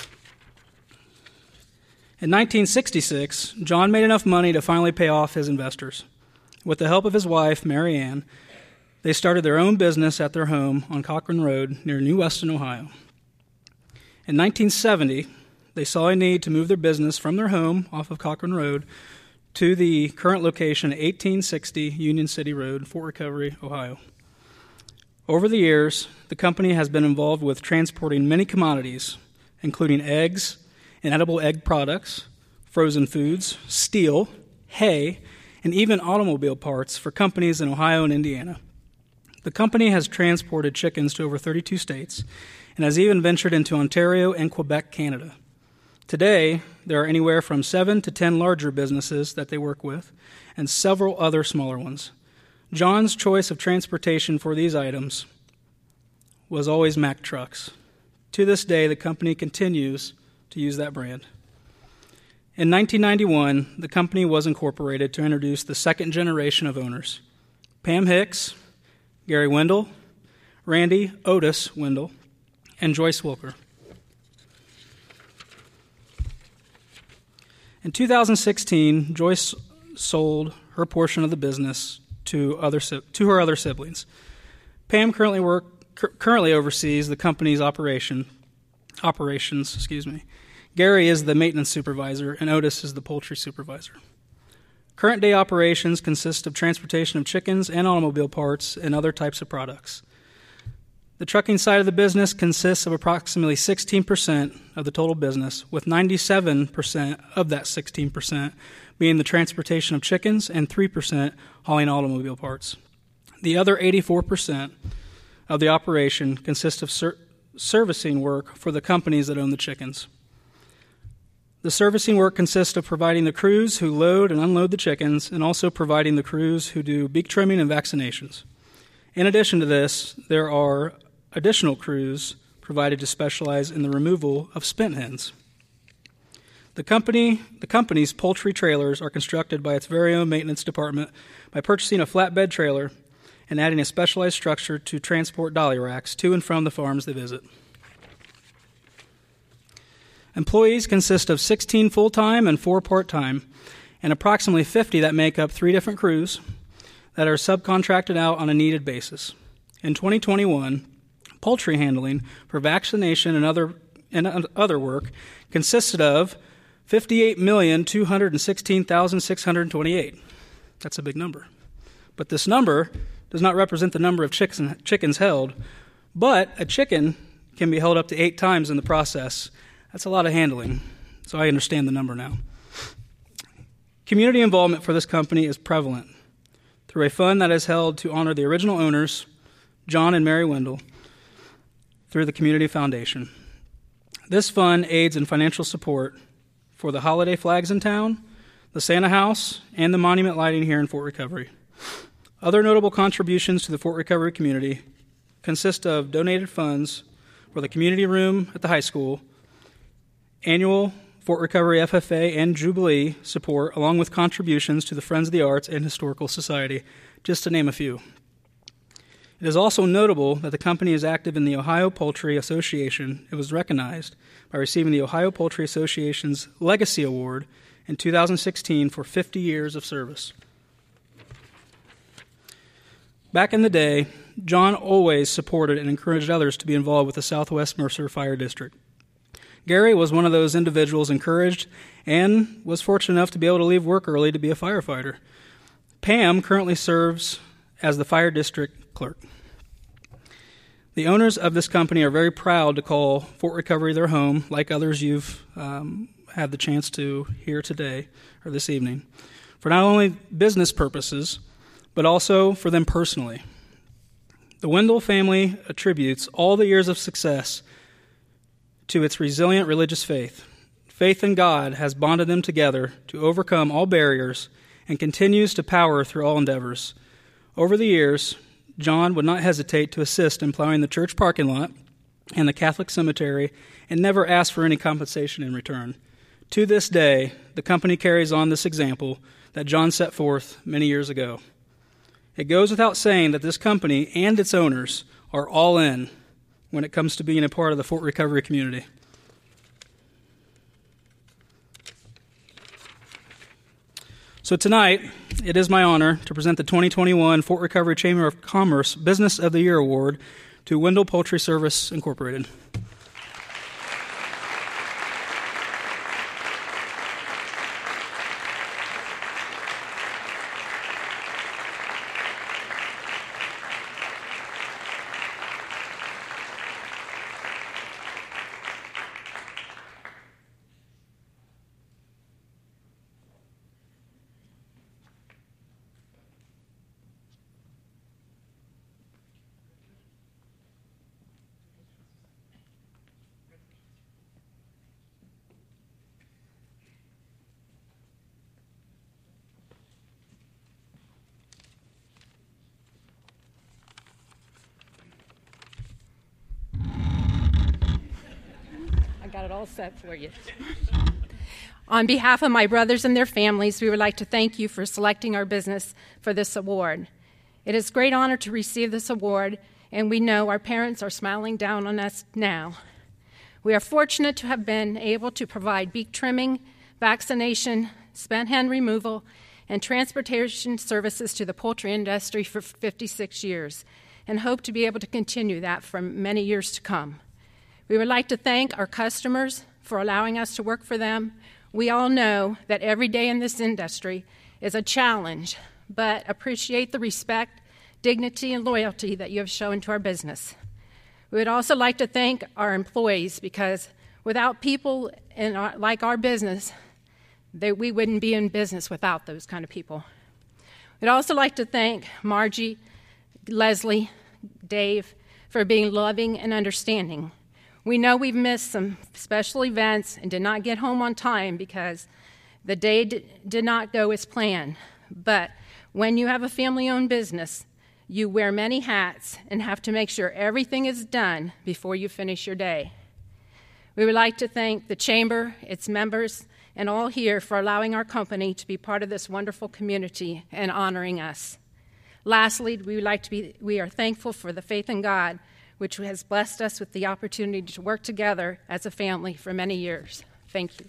In nineteen sixty-six, John made enough money to finally pay off his investors. With the help of his wife, Mary Ann, they started their own business at their home on Cochran Road near New Weston, Ohio. In nineteen seventy, they saw a need to move their business from their home off of Cochran Road to the current location, eighteen sixty Union City Road, Fort Recovery, Ohio. Over the years, the company has been involved with transporting many commodities, including eggs and edible egg products, frozen foods, steel, hay, and even automobile parts for companies in Ohio and Indiana. The company has transported chickens to over thirty-two states and has even ventured into Ontario and Quebec, Canada. Today, there are anywhere from seven to ten larger businesses that they work with and several other smaller ones. John's choice of transportation for these items was always Mack trucks. To this day, the company continues to use that brand. In nineteen ninety-one, the company was incorporated to introduce the second generation of owners, Pam Hicks, Gary Wendell, Randy Otis Wendell, and Joyce Wilker. In two thousand sixteen, Joyce sold her portion of the business to other to her other siblings. Pam currently work currently oversees the company's operation operations. Excuse me. Gary is the maintenance supervisor, and Otis is the poultry supervisor. Current day operations consist of transportation of chickens and automobile parts and other types of products. The trucking side of the business consists of approximately sixteen percent of the total business, with ninety-seven percent of that sixteen percent being the transportation of chickens and three percent hauling automobile parts. The other eighty-four percent of the operation consists of ser- servicing work for the companies that own the chickens. The servicing work consists of providing the crews who load and unload the chickens and also providing the crews who do beak trimming and vaccinations. In addition to this, there are additional crews provided to specialize in the removal of spent hens. The company, the company's poultry trailers are constructed by its very own maintenance department by purchasing a flatbed trailer and adding a specialized structure to transport dolly racks to and from the farms they visit. Employees consist of sixteen full-time and four part-time, and approximately fifty that make up three different crews that are subcontracted out on a needed basis. In twenty twenty-one, poultry handling for vaccination and other and other work consisted of fifty-eight million two hundred sixteen thousand six hundred twenty-eight. That's a big number. But this number does not represent the number of chickens, chickens held, but a chicken can be held up to eight times in the process. That's a lot of handling, so I understand the number now. Community involvement for this company is prevalent through a fund that is held to honor the original owners, John and Mary Wendell, through the Community Foundation. This fund aids in financial support for the holiday flags in town, the Santa House, and the monument lighting here in Fort Recovery. Other notable contributions to the Fort Recovery community consist of donated funds for the community room at the high school, annual Fort Recovery F F A and Jubilee support, along with contributions to the Friends of the Arts and Historical Society, just to name a few. It is also notable that the company is active in the Ohio Poultry Association. It was recognized by receiving the Ohio Poultry Association's Legacy Award in two thousand sixteen for fifty years of service. Back in the day, John always supported and encouraged others to be involved with the Southwest Mercer Fire District. Gary was one of those individuals encouraged and was fortunate enough to be able to leave work early to be a firefighter. Pam currently serves as the fire district clerk. The owners of this company are very proud to call Fort Recovery their home, like others you've um, had the chance to hear today or this evening, for not only business purposes, but also for them personally. The Wendell family attributes all the years of success to its resilient religious faith. Faith in God has bonded them together to overcome all barriers and continues to power through all endeavors. Over the years, John would not hesitate to assist in plowing the church parking lot and the Catholic cemetery and never ask for any compensation in return. To this day, the company carries on this example that John set forth many years ago. It goes without saying that this company and its owners are all in when it comes to being a part of the Fort Recovery community. So tonight, it is my honor to present the twenty twenty-one Fort Recovery Chamber of Commerce Business of the Year Award to Wendell Poultry Service, Incorporated. Got it all set for you. On behalf of my brothers and their families, we would like to thank you for selecting our business for this award. It is a great honor to receive this award, and we know our parents are smiling down on us now. We are fortunate to have been able to provide beak trimming, vaccination, spent hen removal, and transportation services to the poultry industry for fifty-six years, and hope to be able to continue that for many years to come. We would like to thank our customers for allowing us to work for them. We all know that every day in this industry is a challenge, but appreciate the respect, dignity, and loyalty that you have shown to our business. We would also like to thank our employees, because without people in our, like our business, they, we wouldn't be in business without those kind of people. We'd also like to thank Margie, Leslie, Dave, for being loving and understanding. We know we've missed some special events and did not get home on time because the day d- did not go as planned. But when you have a family-owned business, you wear many hats and have to make sure everything is done before you finish your day. We would like to thank the Chamber, its members, and all here for allowing our company to be part of this wonderful community and honoring us. Lastly, we would like to be, we are thankful for the faith in God, which has blessed us with the opportunity to work together as a family for many years. Thank you.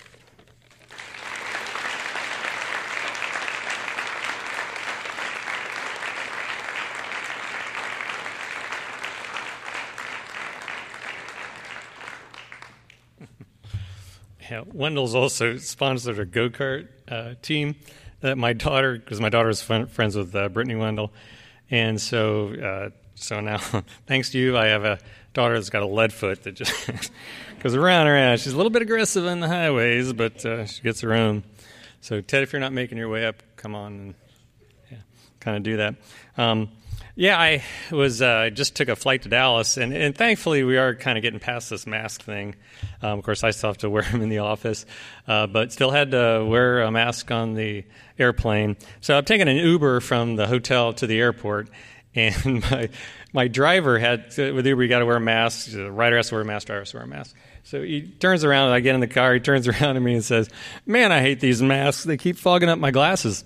Yeah, Wendell's also sponsored a go-kart uh, team that my daughter, because my daughter is fun, friends with uh, Brittany Wendell, and so uh, so now, thanks to you, I have a daughter that's got a lead foot that just goes around and around. She's a little bit aggressive on the highways, but uh, she gets her own. So Ted, if you're not making your way up, come on and yeah, kind of do that. Um, Yeah, I was uh, just took a flight to Dallas, and, and thankfully we are kind of getting past this mask thing. Um, of course, I still have to wear them in the office, uh, but still had to wear a mask on the airplane. So I'm taking an Uber from the hotel to the airport, and my my driver had to, with Uber you got to wear a mask. The rider has to wear a mask. Driver has to wear a mask. So he turns around, and I get in the car. He turns around to me and says, "Man, I hate these masks. They keep fogging up my glasses."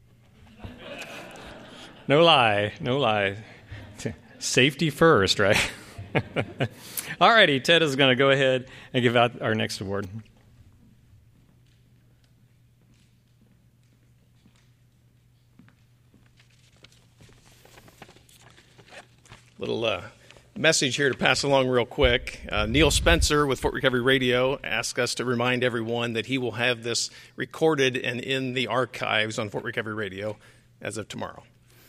No lie, no lie. Safety first, right? All righty, Ted is going to go ahead and give out our next award. Little uh, message here to pass along real quick. Uh, Neil Spencer with Fort Recovery Radio asked us to remind everyone that he will have this recorded and in the archives on Fort Recovery Radio as of tomorrow.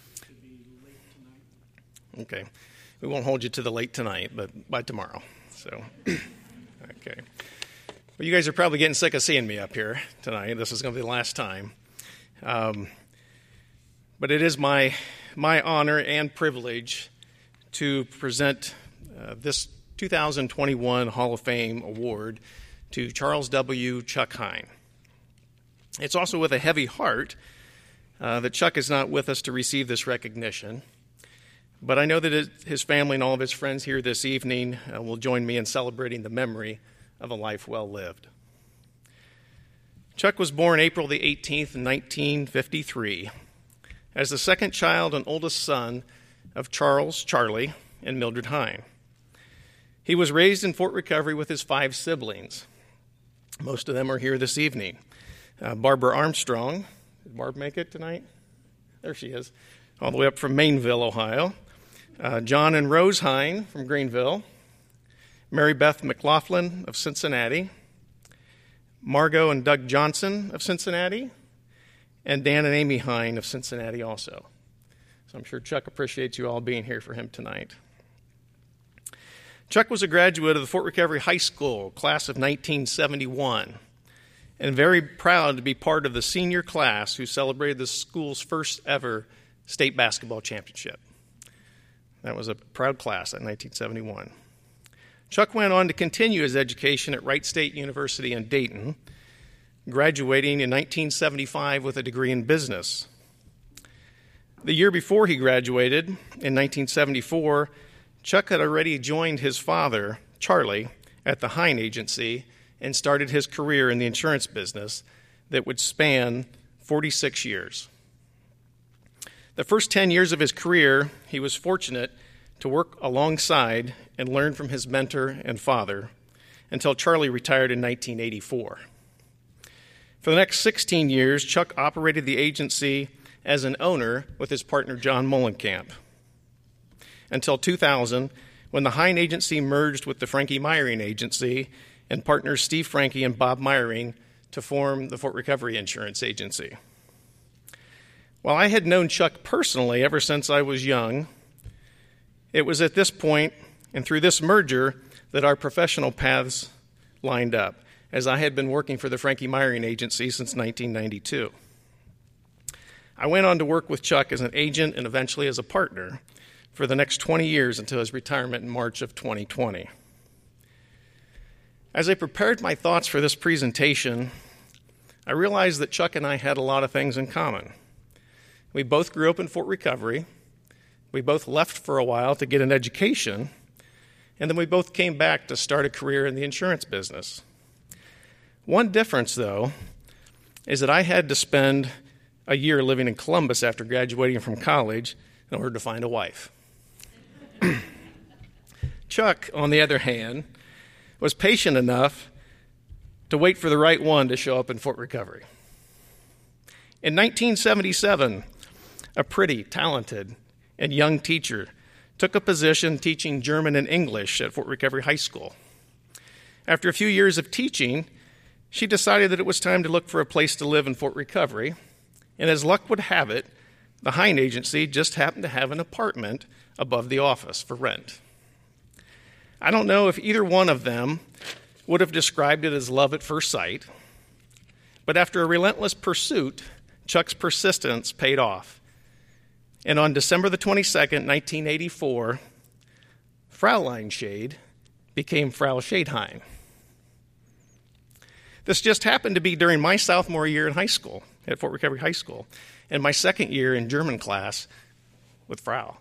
Okay. We won't hold you to the late tonight, but by tomorrow. So, okay. Well, you guys are probably getting sick of seeing me up here tonight. This is going to be the last time. Um, but it is my my honor and privilege to present uh, this two thousand twenty-one Hall of Fame award to Charles W. Chuck Hine. It's also with a heavy heart uh, that Chuck is not with us to receive this recognition. But I know that his family and all of his friends here this evening uh, will join me in celebrating the memory of a life well lived. Chuck was born April the eighteenth, nineteen fifty-three, as the second child and oldest son of Charles, Charlie, and Mildred Hine. He was raised in Fort Recovery with his five siblings. Most of them are here this evening. Uh, Barbara Armstrong. Did Barb make it tonight? There she is, all the way up from Mainville, Ohio. Uh, John and Rose Hine from Greenville, Mary Beth McLaughlin of Cincinnati, Margot and Doug Johnson of Cincinnati, and Dan and Amy Hine of Cincinnati also. So I'm sure Chuck appreciates you all being here for him tonight. Chuck was a graduate of the Fort Recovery High School, class of nineteen seventy-one, and very proud to be part of the senior class who celebrated the school's first ever state basketball championship. That was a proud class in nineteen seventy-one. Chuck went on to continue his education at Wright State University in Dayton, graduating in nineteen seventy-five with a degree in business. The year before he graduated, in nineteen seventy-four, Chuck had already joined his father, Charlie, at the Hine Agency and started his career in the insurance business that would span forty-six years. The first ten years of his career, he was fortunate to work alongside and learn from his mentor and father until Charlie retired in nineteen eighty-four. For the next sixteen years, Chuck operated the agency as an owner with his partner John Mullenkamp until two thousand, when the Hine Agency merged with the Frankie Meyering Agency and partners Steve Frankie and Bob Meyering to form the Fort Recovery Insurance Agency. While I had known Chuck personally ever since I was young, it was at this point and through this merger that our professional paths lined up, as I had been working for the Frankie Myring Agency since nineteen ninety-two. I went on to work with Chuck as an agent and eventually as a partner for the next twenty years until his retirement in March of twenty twenty. As I prepared my thoughts for this presentation, I realized that Chuck and I had a lot of things in common. We both grew up in Fort Recovery. We both left for a while to get an education, and then we both came back to start a career in the insurance business. One difference, though, is that I had to spend a year living in Columbus after graduating from college in order to find a wife. Chuck, on the other hand, was patient enough to wait for the right one to show up in Fort Recovery. In nineteen seventy-seven, a pretty, talented, and young teacher took a position teaching German and English at Fort Recovery High School. After a few years of teaching, she decided that it was time to look for a place to live in Fort Recovery, and as luck would have it, the Hine Agency just happened to have an apartment above the office for rent. I don't know if either one of them would have described it as love at first sight, but after a relentless pursuit, Chuck's persistence paid off. And on December the twenty-second, nineteen eighty-four, Fraulein Schade became Frau Schade-Hine. This just happened to be during my sophomore year in high school, at Fort Recovery High School, and my second year in German class with Frau.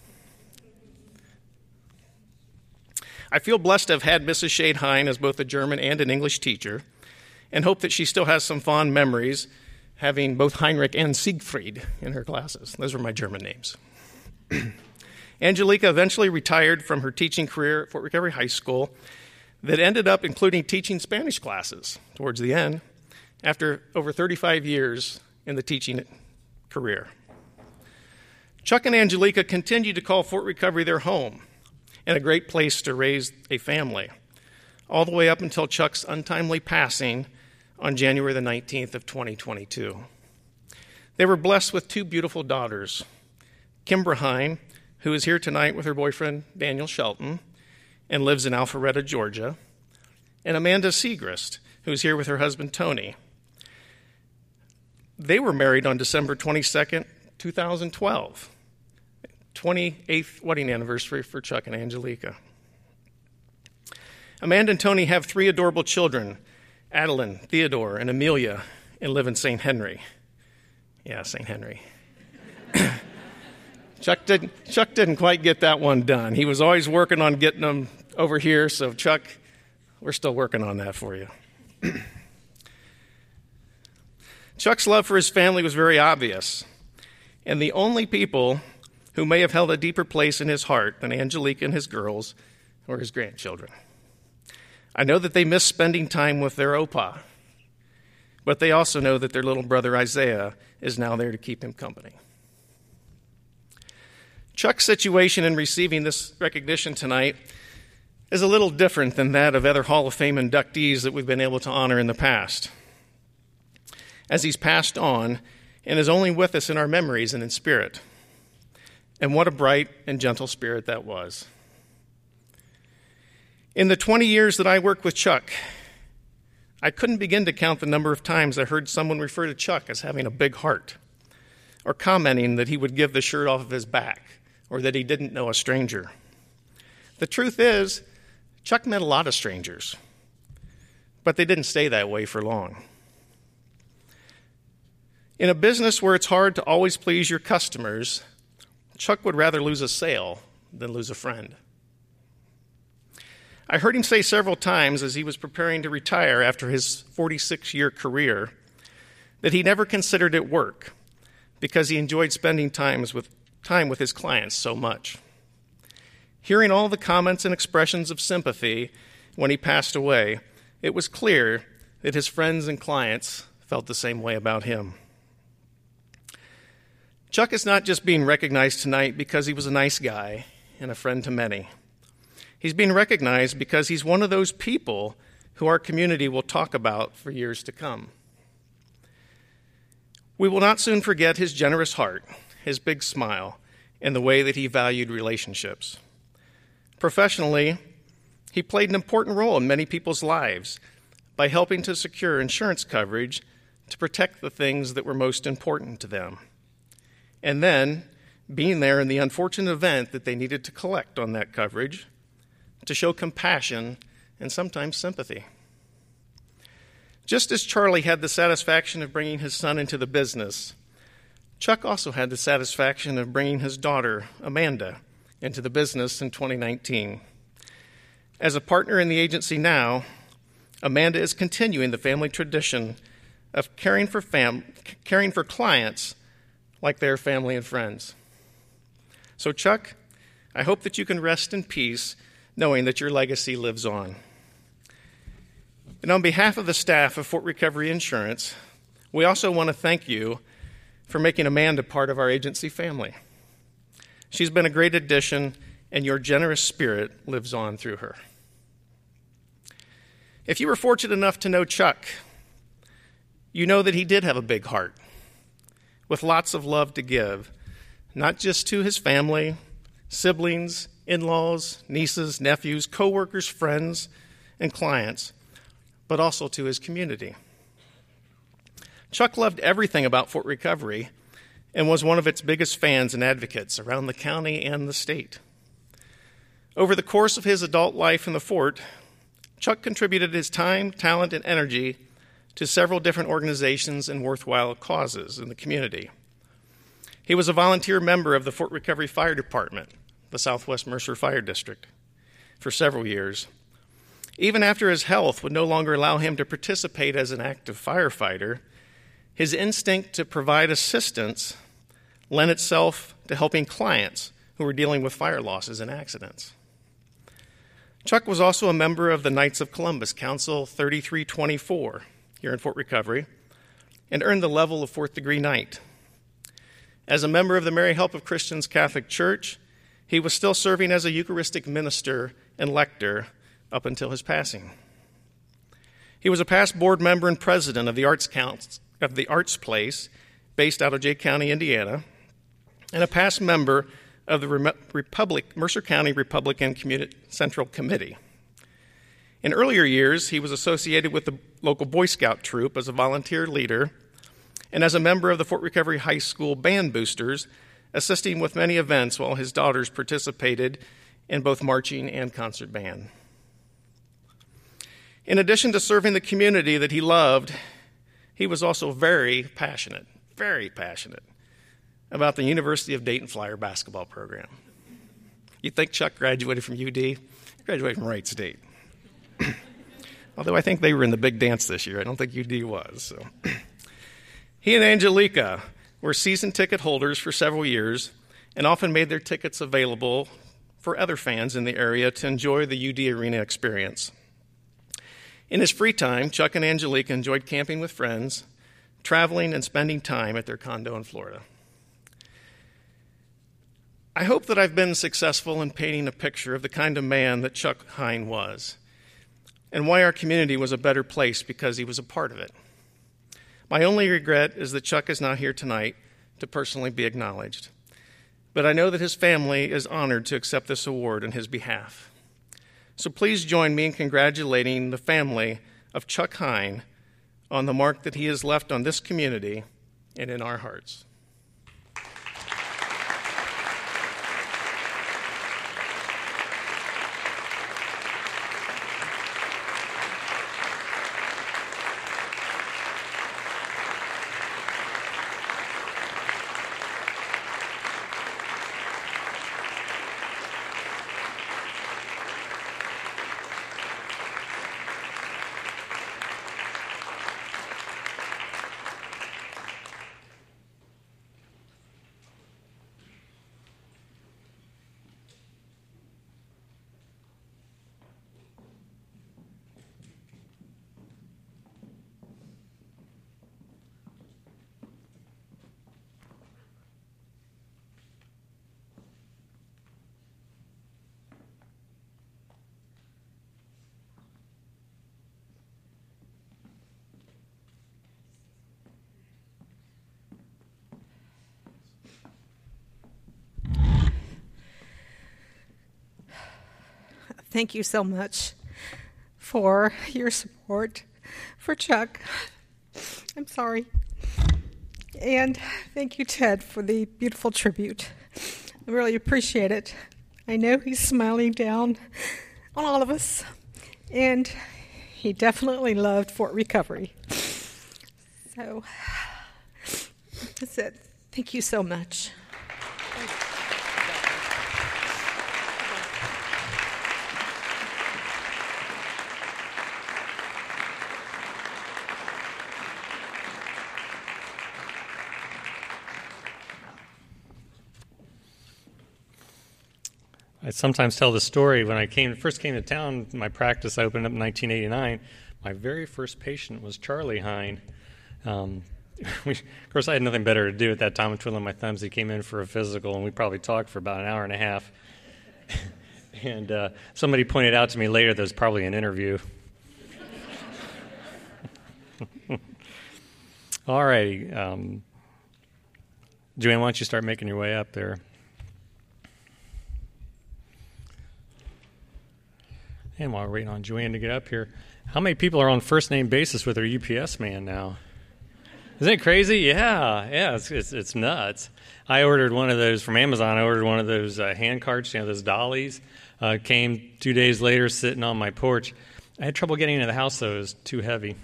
I feel blessed to have had Missus Schade-Hine as both a German and an English teacher, and hope that she still has some fond memories having both Heinrich and Siegfried in her classes. Those were my German names. Angelica eventually retired from her teaching career at Fort Recovery High School that ended up including teaching Spanish classes towards the end after over thirty-five years in the teaching career. Chuck and Angelica continued to call Fort Recovery their home and a great place to raise a family, all the way up until Chuck's untimely passing on January the nineteenth of twenty twenty-two. They were blessed with two beautiful daughters, Kimbra Hine, who is here tonight with her boyfriend Daniel Shelton and lives in Alpharetta, Georgia, and Amanda Segrist, who is here with her husband Tony. They were married on December twenty-second, twenty twelve, twenty-eighth wedding anniversary for Chuck and Angelica. Amanda and Tony have three adorable children, Adeline, Theodore, and Amelia, and live in Saint Henry. Yeah, Saint Henry. Chuck didn't, Chuck didn't quite get that one done. He was always working on getting them over here, so Chuck, we're still working on that for you. Chuck's love for his family was very obvious, and the only people who may have held a deeper place in his heart than Angelica and his girls were his grandchildren. I know that they miss spending time with their opa, but they also know that their little brother Isaiah is now there to keep him company. Chuck's situation in receiving this recognition tonight is a little different than that of other Hall of Fame inductees that we've been able to honor in the past, as he's passed on and is only with us in our memories and in spirit. And what a bright and gentle spirit that was. In the twenty years that I worked with Chuck, I couldn't begin to count the number of times I heard someone refer to Chuck as having a big heart, or commenting that he would give the shirt off of his back, or that he didn't know a stranger. The truth is, Chuck met a lot of strangers, but they didn't stay that way for long. In a business where it's hard to always please your customers, Chuck would rather lose a sale than lose a friend. I heard him say several times as he was preparing to retire after his forty-six-year career that he never considered it work because he enjoyed spending times with, time with his clients so much. Hearing all the comments and expressions of sympathy when he passed away, it was clear that his friends and clients felt the same way about him. Chuck is not just being recognized tonight because he was a nice guy and a friend to many. He's being recognized because he's one of those people who our community will talk about for years to come. We will not soon forget his generous heart, his big smile, and the way that he valued relationships. Professionally, he played an important role in many people's lives by helping to secure insurance coverage to protect the things that were most important to them. And then, being there in the unfortunate event that they needed to collect on that coverage, to show compassion and sometimes sympathy. Just as Charlie had the satisfaction of bringing his son into the business, Chuck also had the satisfaction of bringing his daughter, Amanda, into the business in twenty nineteen. As a partner in the agency now, Amanda is continuing the family tradition of caring for fam- caring for clients like their family and friends. So, Chuck, I hope that you can rest in peace knowing that your legacy lives on. And on behalf of the staff of Fort Recovery Insurance, we also want to thank you for making Amanda part of our agency family. She's been a great addition, and your generous spirit lives on through her. If you were fortunate enough to know Chuck, you know that he did have a big heart with lots of love to give, not just to his family, siblings, in-laws, nieces, nephews, coworkers, friends, and clients, but also to his community. Chuck loved everything about Fort Recovery and was one of its biggest fans and advocates around the county and the state. Over the course of his adult life in the fort, Chuck contributed his time, talent, and energy to several different organizations and worthwhile causes in the community. He was a volunteer member of the Fort Recovery Fire Department, the Southwest Mercer Fire District, for several years. Even after his health would no longer allow him to participate as an active firefighter, his instinct to provide assistance lent itself to helping clients who were dealing with fire losses and accidents. Chuck was also a member of the Knights of Columbus Council thirty-three twenty-four here in Fort Recovery and earned the level of fourth degree knight. As a member of the Mary Help of Christians Catholic Church, he was still serving as a Eucharistic minister and lector up until his passing. He was a past board member and president of the Arts Council, of the Arts Place, based out of Jay County, Indiana, and a past member of the Republic, Mercer County Republican Community Central Committee. In earlier years, he was associated with the local Boy Scout troop as a volunteer leader and as a member of the Fort Recovery High School Band Boosters, assisting with many events while his daughters participated in both marching and concert band. In addition to serving the community that he loved, he was also very passionate, very passionate about the University of Dayton Flyer basketball program. You think Chuck graduated from U D? He graduated from Wright State. Although I think they were in the big dance this year. I don't think U D was. So. He and Angelica were season ticket holders for several years and often made their tickets available for other fans in the area to enjoy the U D Arena experience. In his free time, Chuck and Angelica enjoyed camping with friends, traveling, and spending time at their condo in Florida. I hope that I've been successful in painting a picture of the kind of man that Chuck Hine was and why our community was a better place because he was a part of it. My only regret is that Chuck is not here tonight to personally be acknowledged, but I know that his family is honored to accept this award on his behalf. So please join me in congratulating the family of Chuck Hine on the mark that he has left on this community and in our hearts. thank you so much for your support for Chuck. I'm sorry. And thank you, Ted, for the beautiful tribute. I really appreciate it. I know he's smiling down on all of us, and he definitely loved Fort Recovery. So that's it. Thank you so much. I sometimes tell the story. When I came first came to town, my practice I opened up in nineteen eighty-nine. My very first patient was Charlie Hine. Um, we, of course, I had nothing better to do at that time than twiddling my thumbs. He came in for a physical, and we probably talked for about an hour and a half. and uh, somebody pointed out to me later that it was probably an interview. All righty. Um, Joanne, why don't you start making your way up there? And while we're waiting on Joanne to get up here, how many people are on first-name basis with their U P S man now? Isn't it crazy? Yeah, yeah, it's, it's it's nuts. I ordered one of those from Amazon. I ordered one of those uh, hand carts, you know, those dollies. Uh, came two days later, sitting on my porch. I had trouble getting into the house, though. It was too heavy.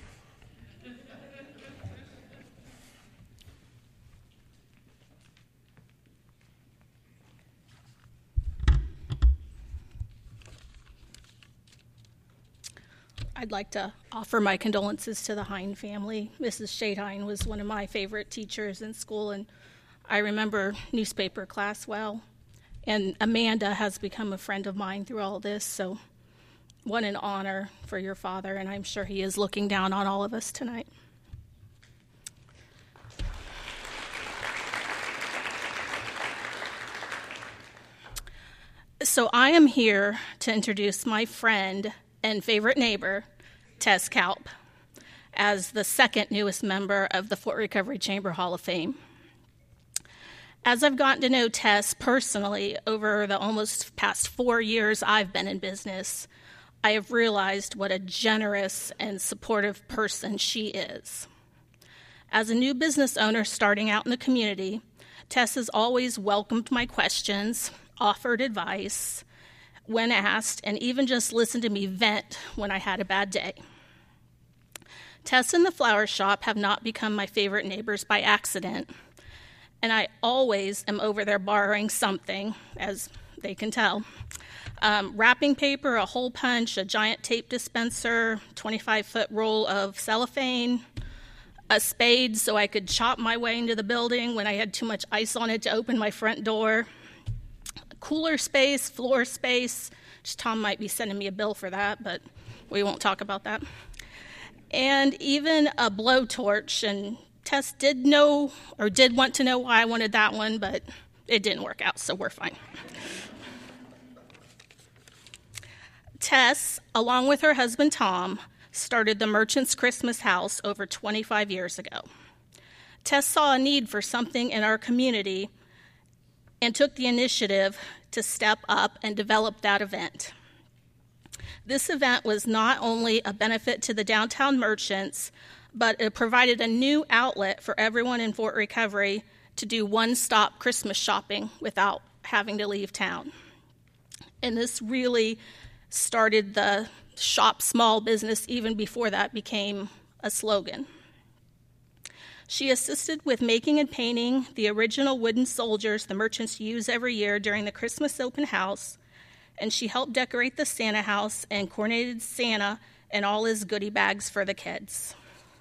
I'd like to offer my condolences to the Hine family. Missus Shade Hine was one of my favorite teachers in school, and I remember newspaper class well. And Amanda has become a friend of mine through all this, so what an honor for your father, and I'm sure he is looking down on all of us tonight. So I am here to introduce my friend and favorite neighbor, Tess Kalp, as the second newest member of the Fort Recovery Chamber Hall of Fame. As I've gotten to know Tess personally over the almost past four years I've been in business, I have realized what a generous and supportive person she is. As a new business owner starting out in the community, Tess has always welcomed my questions, offered advice when asked, and even just listened to me vent when I had a bad day. Tess and the flower shop have not become my favorite neighbors by accident, and I always am over there borrowing something, as they can tell. Um, wrapping paper, a hole punch, a giant tape dispenser, twenty-five foot roll of cellophane, a spade so I could chop my way into the building when I had too much ice on it to open my front door, cooler space, floor space. Just Tom might be sending me a bill for that, but we won't talk about that. And even a blowtorch, and Tess did know, or did want to know why I wanted that one, but it didn't work out, so we're fine. Tess, along with her husband Tom, started the Merchants Christmas House over twenty-five years ago. Tess saw a need for something in our community and took the initiative to step up and develop that event. This event was not only a benefit to the downtown merchants, but it provided a new outlet for everyone in Fort Recovery to do one-stop Christmas shopping without having to leave town. And this really started the shop small business even before that became a slogan. She assisted with making and painting the original wooden soldiers the merchants use every year during the Christmas open house, and she helped decorate the Santa house and coordinated Santa and all his goodie bags for the kids.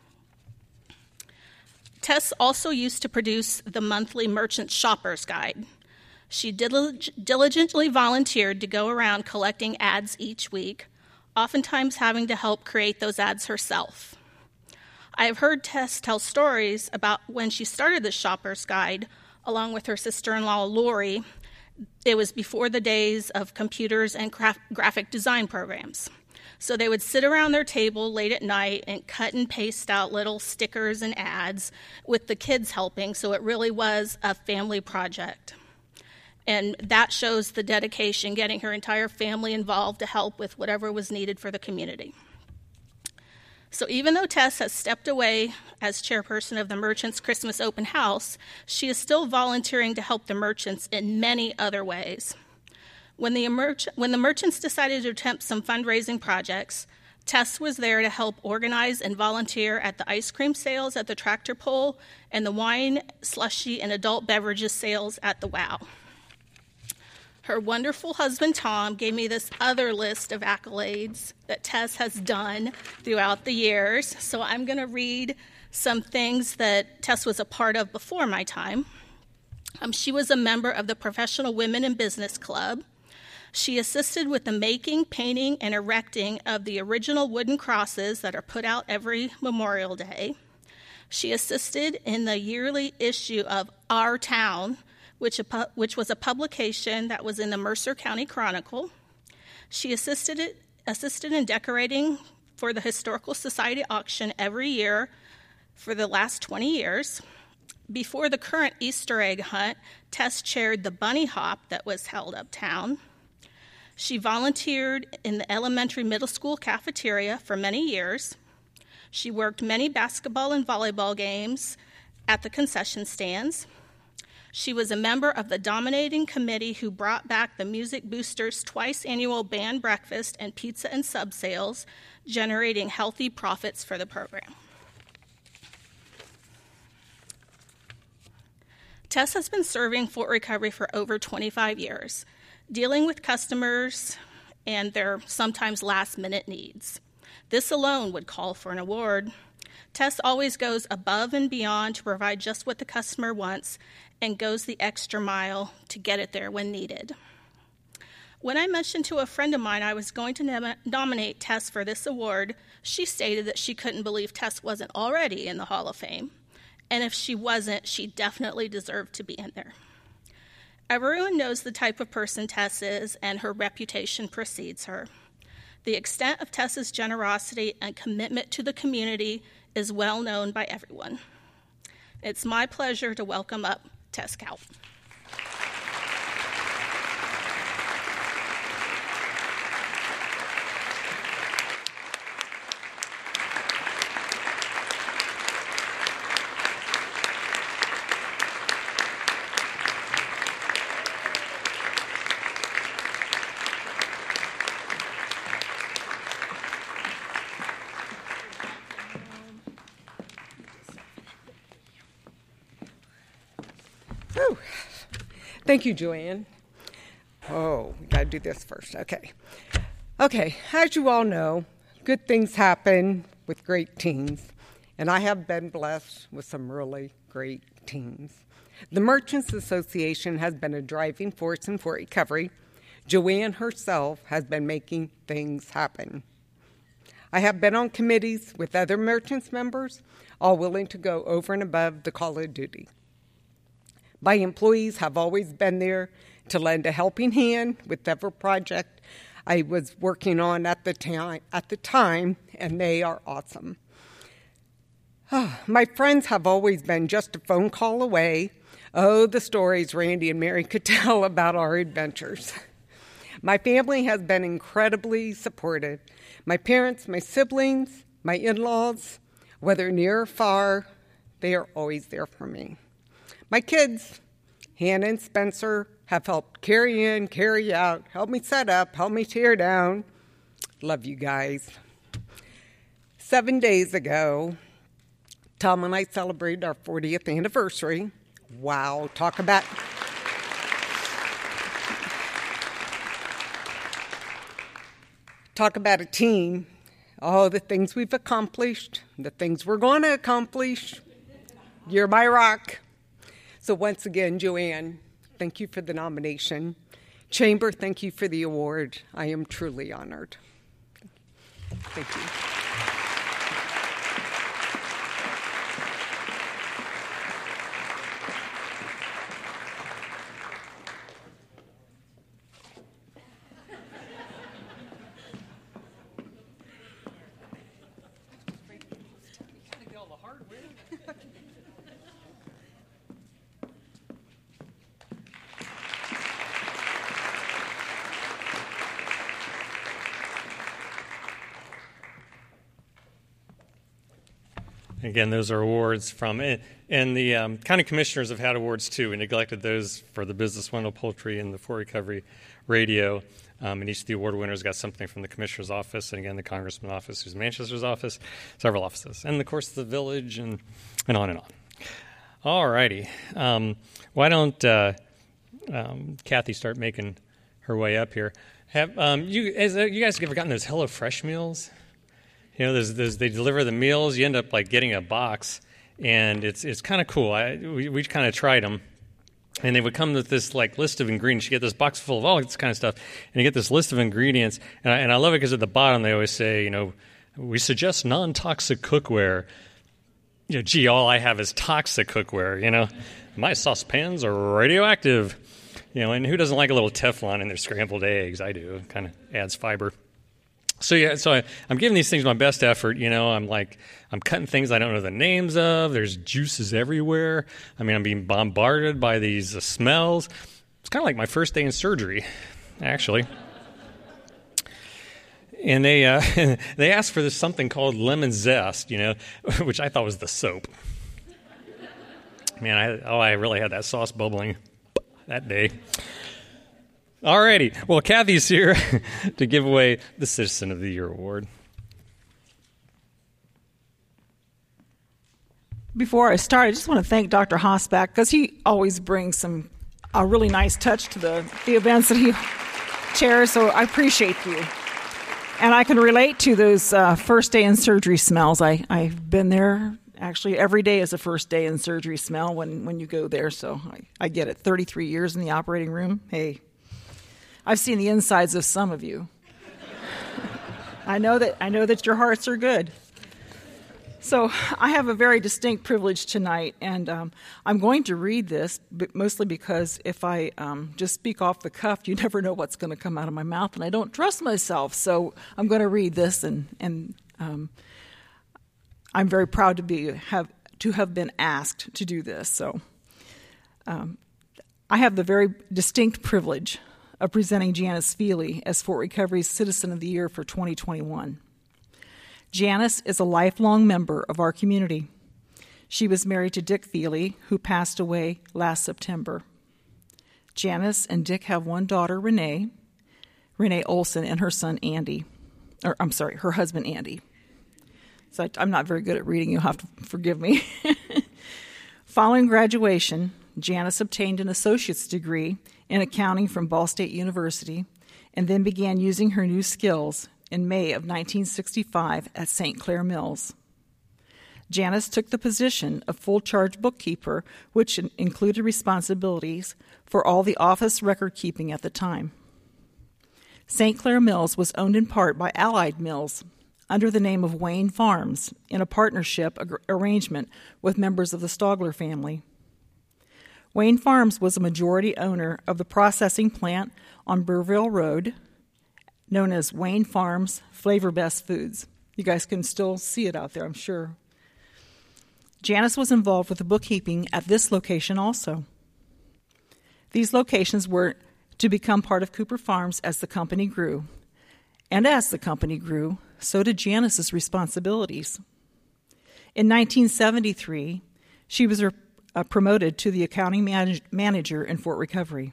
Tess also used to produce the monthly Merchant Shopper's Guide. She dilig- diligently volunteered to go around collecting ads each week, oftentimes having to help create those ads herself. I have heard Tess tell stories about when she started the Shopper's Guide, along with her sister-in-law, Lori. It was before the days of computers and graf- graphic design programs. So they would sit around their table late at night and cut and paste out little stickers and ads with the kids helping, so it really was a family project. And that shows the dedication, getting her entire family involved to help with whatever was needed for the community. So even though Tess has stepped away as chairperson of the Merchants Christmas Open House, she is still volunteering to help the merchants in many other ways. When the, emerg- when the merchants decided to attempt some fundraising projects, Tess was there to help organize and volunteer at the ice cream sales at the Tractor Pull and the wine, slushy, and adult beverages sales at the WOW. Her wonderful husband, Tom, gave me this other list of accolades that Tess has done throughout the years. So I'm going to read some things that Tess was a part of before my time. Um, she was a member of the Professional Women in Business Club. She assisted with the making, painting, and erecting of the original wooden crosses that are put out every Memorial Day. She assisted in the yearly issue of Our Town, which, which was a publication that was in the Mercer County Chronicle. She assisted, it, assisted in decorating for the Historical Society auction every year for the last twenty years. Before the current Easter egg hunt, Tess chaired the bunny hop that was held uptown. She volunteered in the elementary middle school cafeteria for many years. She worked many basketball and volleyball games at the concession stands. She was a member of the dominating committee who brought back the Music Boosters' twice annual band breakfast and pizza and sub sales, generating healthy profits for the program. Tess has been serving Fort Recovery for over twenty-five years, dealing with customers and their sometimes last-minute needs. This alone would call for an award. Tess always goes above and beyond to provide just what the customer wants and goes the extra mile to get it there when needed. When I mentioned to a friend of mine I was going to nom- nominate Tess for this award, she stated that she couldn't believe Tess wasn't already in the Hall of Fame. And if she wasn't, she definitely deserved to be in there. Everyone knows the type of person Tess is, and her reputation precedes her. The extent of Tess's generosity and commitment to the community is well known by everyone. It's my pleasure to welcome up Tess Kalp. Thank you, Joanne. Oh, we got to do this first. Okay. Okay, as you all know, good things happen with great teams, and I have been blessed with some really great teams. The Merchants Association has been a driving force in Fort Recovery. Joanne herself has been making things happen. I have been on committees with other Merchants members, all willing to go over and above the call of duty. My employees have always been there to lend a helping hand with whatever project I was working on at the time, at the time, and they are awesome. My friends have always been just a phone call away. Oh, the stories Randy and Mary could tell about our adventures. My family has been incredibly supportive. My parents, my siblings, my in-laws, whether near or far, they are always there for me. My kids, Hannah and Spencer, have helped carry in, carry out, help me set up, help me tear down. Love you guys. Seven days ago, Tom and I celebrated our fortieth anniversary. Wow, talk about... Talk about a team. Oh, the things we've accomplished, the things we're going to accomplish. You're my rock. So once again, Joanne, thank you for the nomination. Chamber, thank you for the award. I am truly honored. Thank you. Again, those are awards from, and the um, county commissioners have had awards too. We neglected those for the Business Window Poultry and the Fort Recovery Radio. Um, and each of the award winners got something from the commissioner's office, and again, the congressman's office, who's Manchester's office, several offices, and of course the village, and, and on and on. All righty. Um, why don't uh, um, Kathy start making her way up here? Have um, you, as, uh, you guys ever gotten those HelloFresh meals? You know, there's, there's, they deliver the meals. You end up like getting a box, and it's it's kind of cool. I, we we kind of tried them. And they would come with this like list of ingredients. You get this box full of all this kind of stuff, and you get this list of ingredients. And I, and I love it because at the bottom they always say, you know, we suggest non-toxic cookware. You know, gee, all I have is toxic cookware. You know, my saucepans are radioactive. You know, and who doesn't like a little Teflon in their scrambled eggs? I do. It kind of adds fiber. So yeah, so I, I'm giving these things my best effort. You know, I'm like, I'm cutting things I don't know the names of. There's juices everywhere. I mean, I'm being bombarded by these uh, smells. It's kind of like my first day in surgery, actually. And they uh, they asked for this something called lemon zest, you know, which I thought was the soap. Man, I, oh, I really had that sauce bubbling that day. All righty. Well, Kathy's here to give away the Citizen of the Year award. Before I start, I just want to thank Doctor Hosbach because he always brings some a really nice touch to the, the events that he chairs, so I appreciate you. And I can relate to those uh, first day in surgery smells. I, I've been there. Actually, every day is a first day in surgery smell when, when you go there, so I, I get it. thirty-three years in the operating room. Hey. I've seen the insides of some of you. I know that I know that your hearts are good. So I have a very distinct privilege tonight, and um, I'm going to read this, but mostly because if I um, just speak off the cuff, you never know what's going to come out of my mouth, and I don't trust myself. So I'm going to read this, and and um, I'm very proud to be have to have been asked to do this. So um, I have the very distinct privilege of presenting Janice Feely as Fort Recovery's Citizen of the Year for twenty twenty-one. Janice is a lifelong member of our community. She was married to Dick Feely, who passed away last September. Janice and Dick have one daughter, Renee, Renee Olson, and her son, Andy. Or, I'm sorry, her husband, Andy. So I, I'm not very good at reading. You'll have to forgive me. Following graduation, Janice obtained an associate's degree in accounting from Ball State University and then began using her new skills in May of nineteen sixty-five at Saint Clair Mills. Janice took the position of full-charge bookkeeper, which included responsibilities for all the office record keeping at the time. Saint Clair Mills was owned in part by Allied Mills under the name of Wayne Farms in a partnership ag- arrangement with members of the Stogler family. Wayne Farms was a majority owner of the processing plant on Burville Road, known as Wayne Farms Flavor Best Foods. You guys can still see it out there, I'm sure. Janice was involved with the bookkeeping at this location also. These locations were to become part of Cooper Farms as the company grew. And as the company grew, so did Janice's responsibilities. In nineteen seventy-three, she was re- uh, promoted to the accounting manage- manager in Fort Recovery.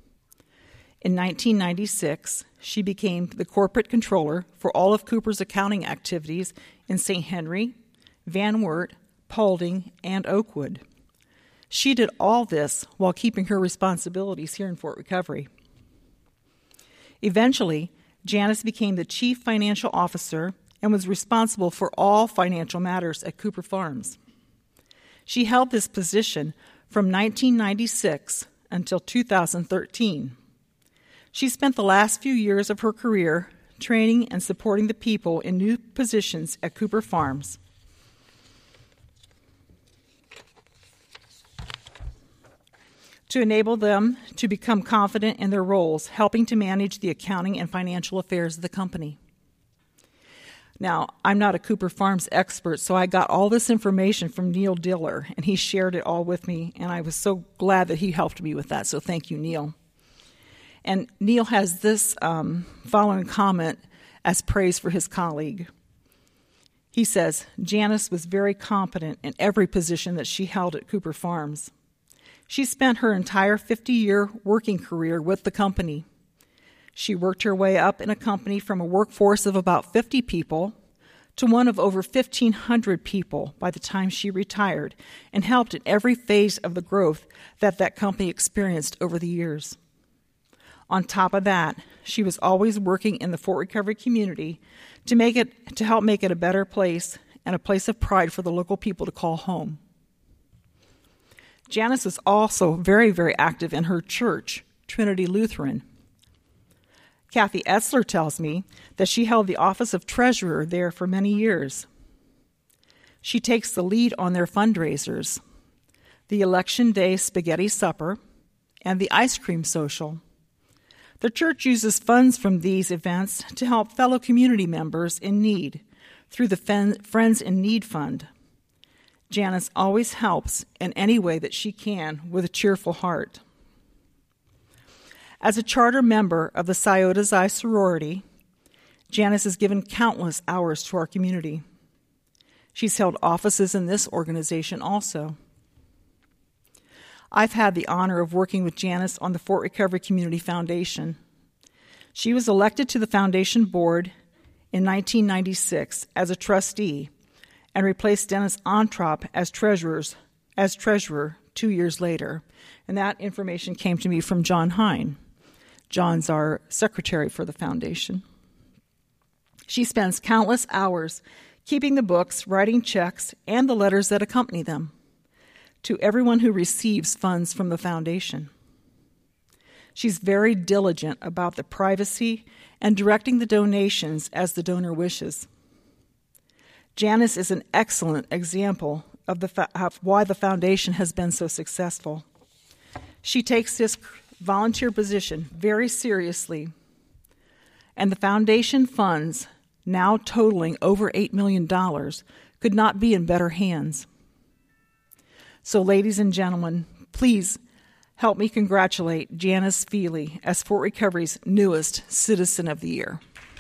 In nineteen ninety-six, she became the corporate controller for all of Cooper's accounting activities in Saint Henry, Van Wert, Paulding, and Oakwood. She did all this while keeping her responsibilities here in Fort Recovery. Eventually, Janice became the chief financial officer and was responsible for all financial matters at Cooper Farms. She held this position from nineteen ninety-six until two thousand thirteen. She spent the last few years of her career training and supporting the people in new positions at Cooper Farms. To enable them to become confident in their roles, helping to manage the accounting and financial affairs of the company. Now, I'm not a Cooper Farms expert, so I got all this information from Neil Diller, and he shared it all with me, and I was so glad that he helped me with that, so thank you, Neil. And Neil has this um, following comment as praise for his colleague. He says, Janice was very competent in every position that she held at Cooper Farms. She spent her entire fifty-year working career with the company. She worked her way up in a company from a workforce of about fifty people to one of over fifteen hundred people by the time she retired, and helped in every phase of the growth that that company experienced over the years. On top of that, she was always working in the Fort Recovery community to make it to help make it a better place and a place of pride for the local people to call home. Janice is also very, very active in her church, Trinity Lutheran. Kathy Etzler tells me that she held the office of treasurer there for many years. She takes the lead on their fundraisers, the Election Day Spaghetti Supper, and the Ice Cream Social. The church uses funds from these events to help fellow community members in need through the Friends in Need Fund. Janice always helps in any way that she can with a cheerful heart. As a charter member of the Psi Iota Xi sorority, Janice has given countless hours to our community. She's held offices in this organization also. I've had the honor of working with Janice on the Fort Recovery Community Foundation. She was elected to the foundation board in nineteen ninety-six as a trustee and replaced Dennis Ontrop as treasurers, as treasurer two years later. And that information came to me from John Hine. John's our secretary for the foundation. She spends countless hours keeping the books, writing checks, and the letters that accompany them to everyone who receives funds from the foundation. She's very diligent about the privacy and directing the donations as the donor wishes. Janice is an excellent example of, the fa- of why the foundation has been so successful. She takes this volunteer position very seriously, and the foundation funds, now totaling over eight million dollars, could not be in better hands. So, ladies and gentlemen, please help me congratulate Janice Feely as Fort Recovery's newest Citizen of the Year.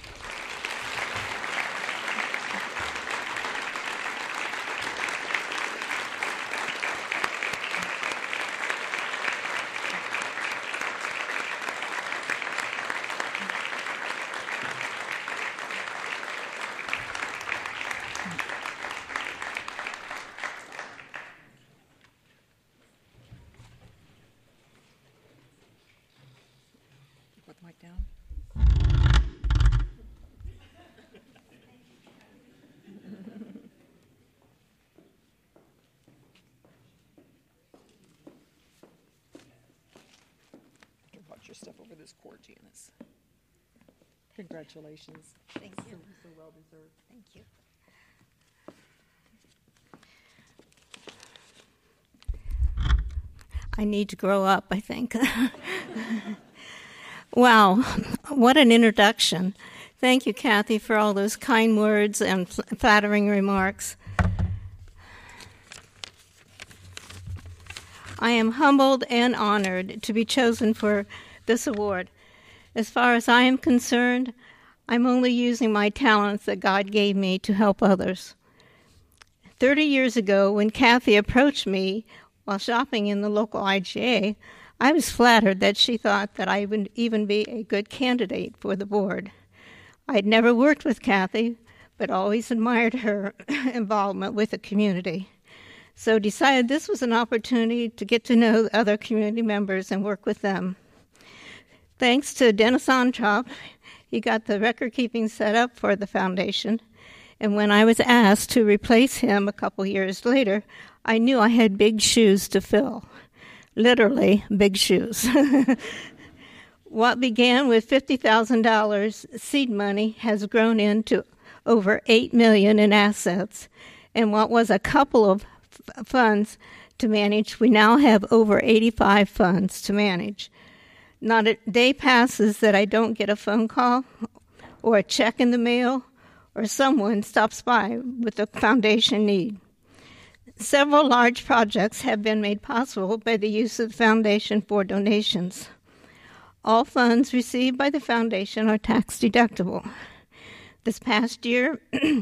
Stuff over this court, Janice. Congratulations. Thank you. So, so well deserved. Thank you. I need to grow up, I think. Wow, what an introduction. Thank you, Kathy, for all those kind words and flattering remarks. I am humbled and honored to be chosen for this award. As far as I am concerned, I'm only using my talents that God gave me to help others. Thirty years ago, when Kathy approached me while shopping in the local I G A, I was flattered that she thought that I would even be a good candidate for the board. I'd never worked with Kathy, but always admired her involvement with the community. So decided this was an opportunity to get to know other community members and work with them. Thanks to Dennis Ontrop, he got the record-keeping set up for the foundation, and when I was asked to replace him a couple years later, I knew I had big shoes to fill. Literally, big shoes. What began with fifty thousand dollars seed money has grown into over eight million dollars in assets, and what was a couple of f- funds to manage, we now have over eighty-five funds to manage. Not a day passes that I don't get a phone call or a check in the mail or someone stops by with a foundation need. Several large projects have been made possible by the use of the foundation for donations. All funds received by the foundation are tax deductible. This past year,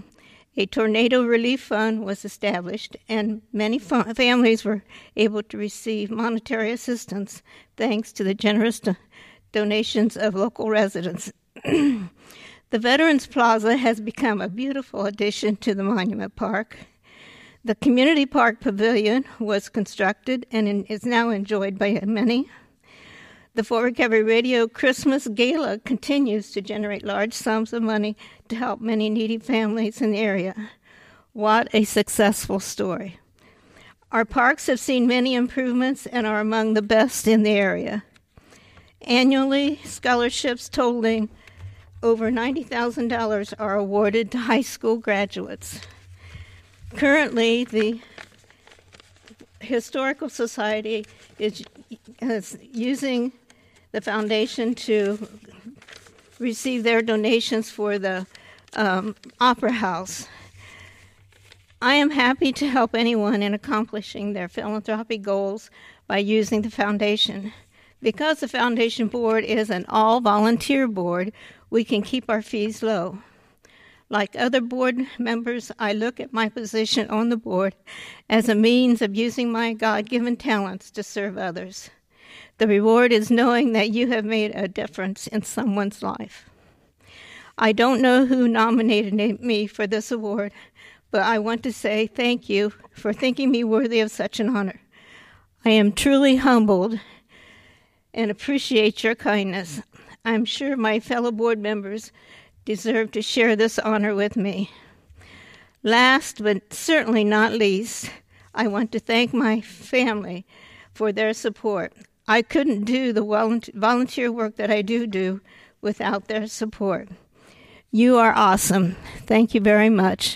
A tornado relief fund was established, and many fa- families were able to receive monetary assistance thanks to the generous do- donations of local residents. The Veterans Plaza has become a beautiful addition to the Monument Park. The Community Park Pavilion was constructed and in, is now enjoyed by many. The Fort Recovery Radio Christmas Gala continues to generate large sums of money to help many needy families in the area. What a successful story. Our parks have seen many improvements and are among the best in the area. Annually, scholarships totaling over ninety thousand dollars are awarded to high school graduates. Currently, the Historical Society is, is using the foundation to receive their donations for the um, Opera House. I am happy to help anyone in accomplishing their philanthropic goals by using the foundation. Because the foundation board is an all-volunteer board, we can keep our fees low. Like other board members, I look at my position on the board as a means of using my God-given talents to serve others. The reward is knowing that you have made a difference in someone's life. I don't know who nominated me for this award, but I want to say thank you for thinking me worthy of such an honor. I am truly humbled and appreciate your kindness. I'm sure my fellow board members deserve to share this honor with me. Last but certainly not least, I want to thank my family for their support. I couldn't do the volunteer work that I do do without their support. You are awesome. Thank you very much.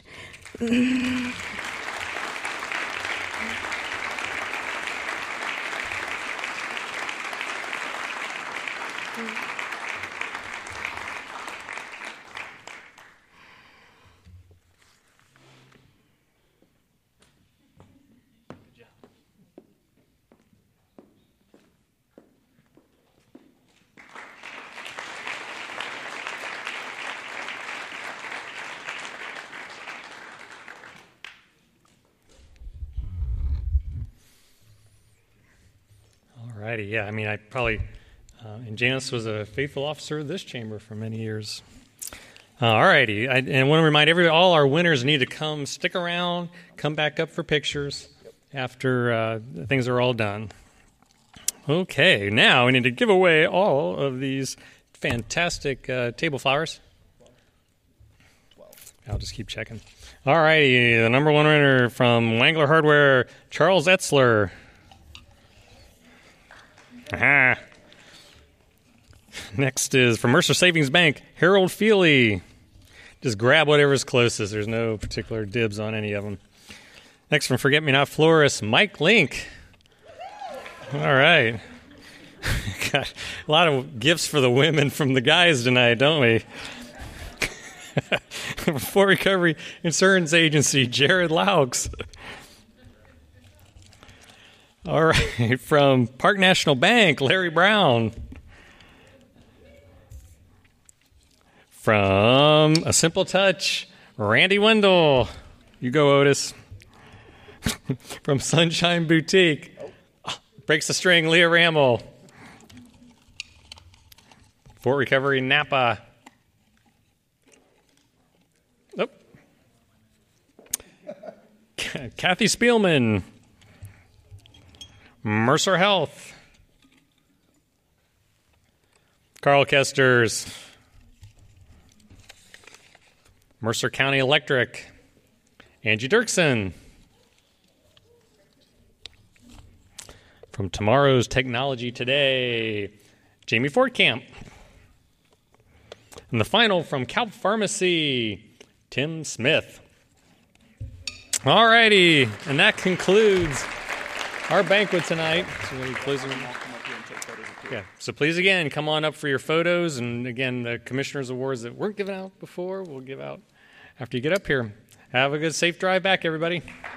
Alrighty, yeah, I mean, I probably, uh, and Janice was a faithful officer of this chamber for many years. Uh, alrighty, I, and I want to remind everybody, all our winners need to come, stick around, come back up for pictures after uh, things are all done. Okay, now we need to give away all of these fantastic uh, table flowers. I'll just keep checking. Alrighty, the number one winner from Wangler Hardware, Charles Etzler. Aha. Next is from Mercer Savings Bank, Harold Feely. Just grab whatever's closest. There's no particular dibs on any of them. Next from Forget Me Not Florist, Mike Link. All right. Got a lot of gifts for the women from the guys tonight, don't we? Fort Recovery Insurance Agency, Jared Laux. All right, from Park National Bank, Larry Brown. From A Simple Touch, Randy Wendell. You go, Otis. From Sunshine Boutique, Breaks the String, Leah Rammel. Fort Recovery Napa. Nope. Kathy Spielman. Mercer Health. Carl Kesters. Mercer County Electric. Angie Dirksen. From Tomorrow's Technology Today, Jamie Fortcamp. And the final from Calp Pharmacy, Tim Smith. All righty, and that concludes our banquet tonight. So we'll be closing. Yeah, so please again come on up for your photos, and again the commissioners' awards that weren't given out before we'll give out after you get up here. Have a good safe drive back, everybody.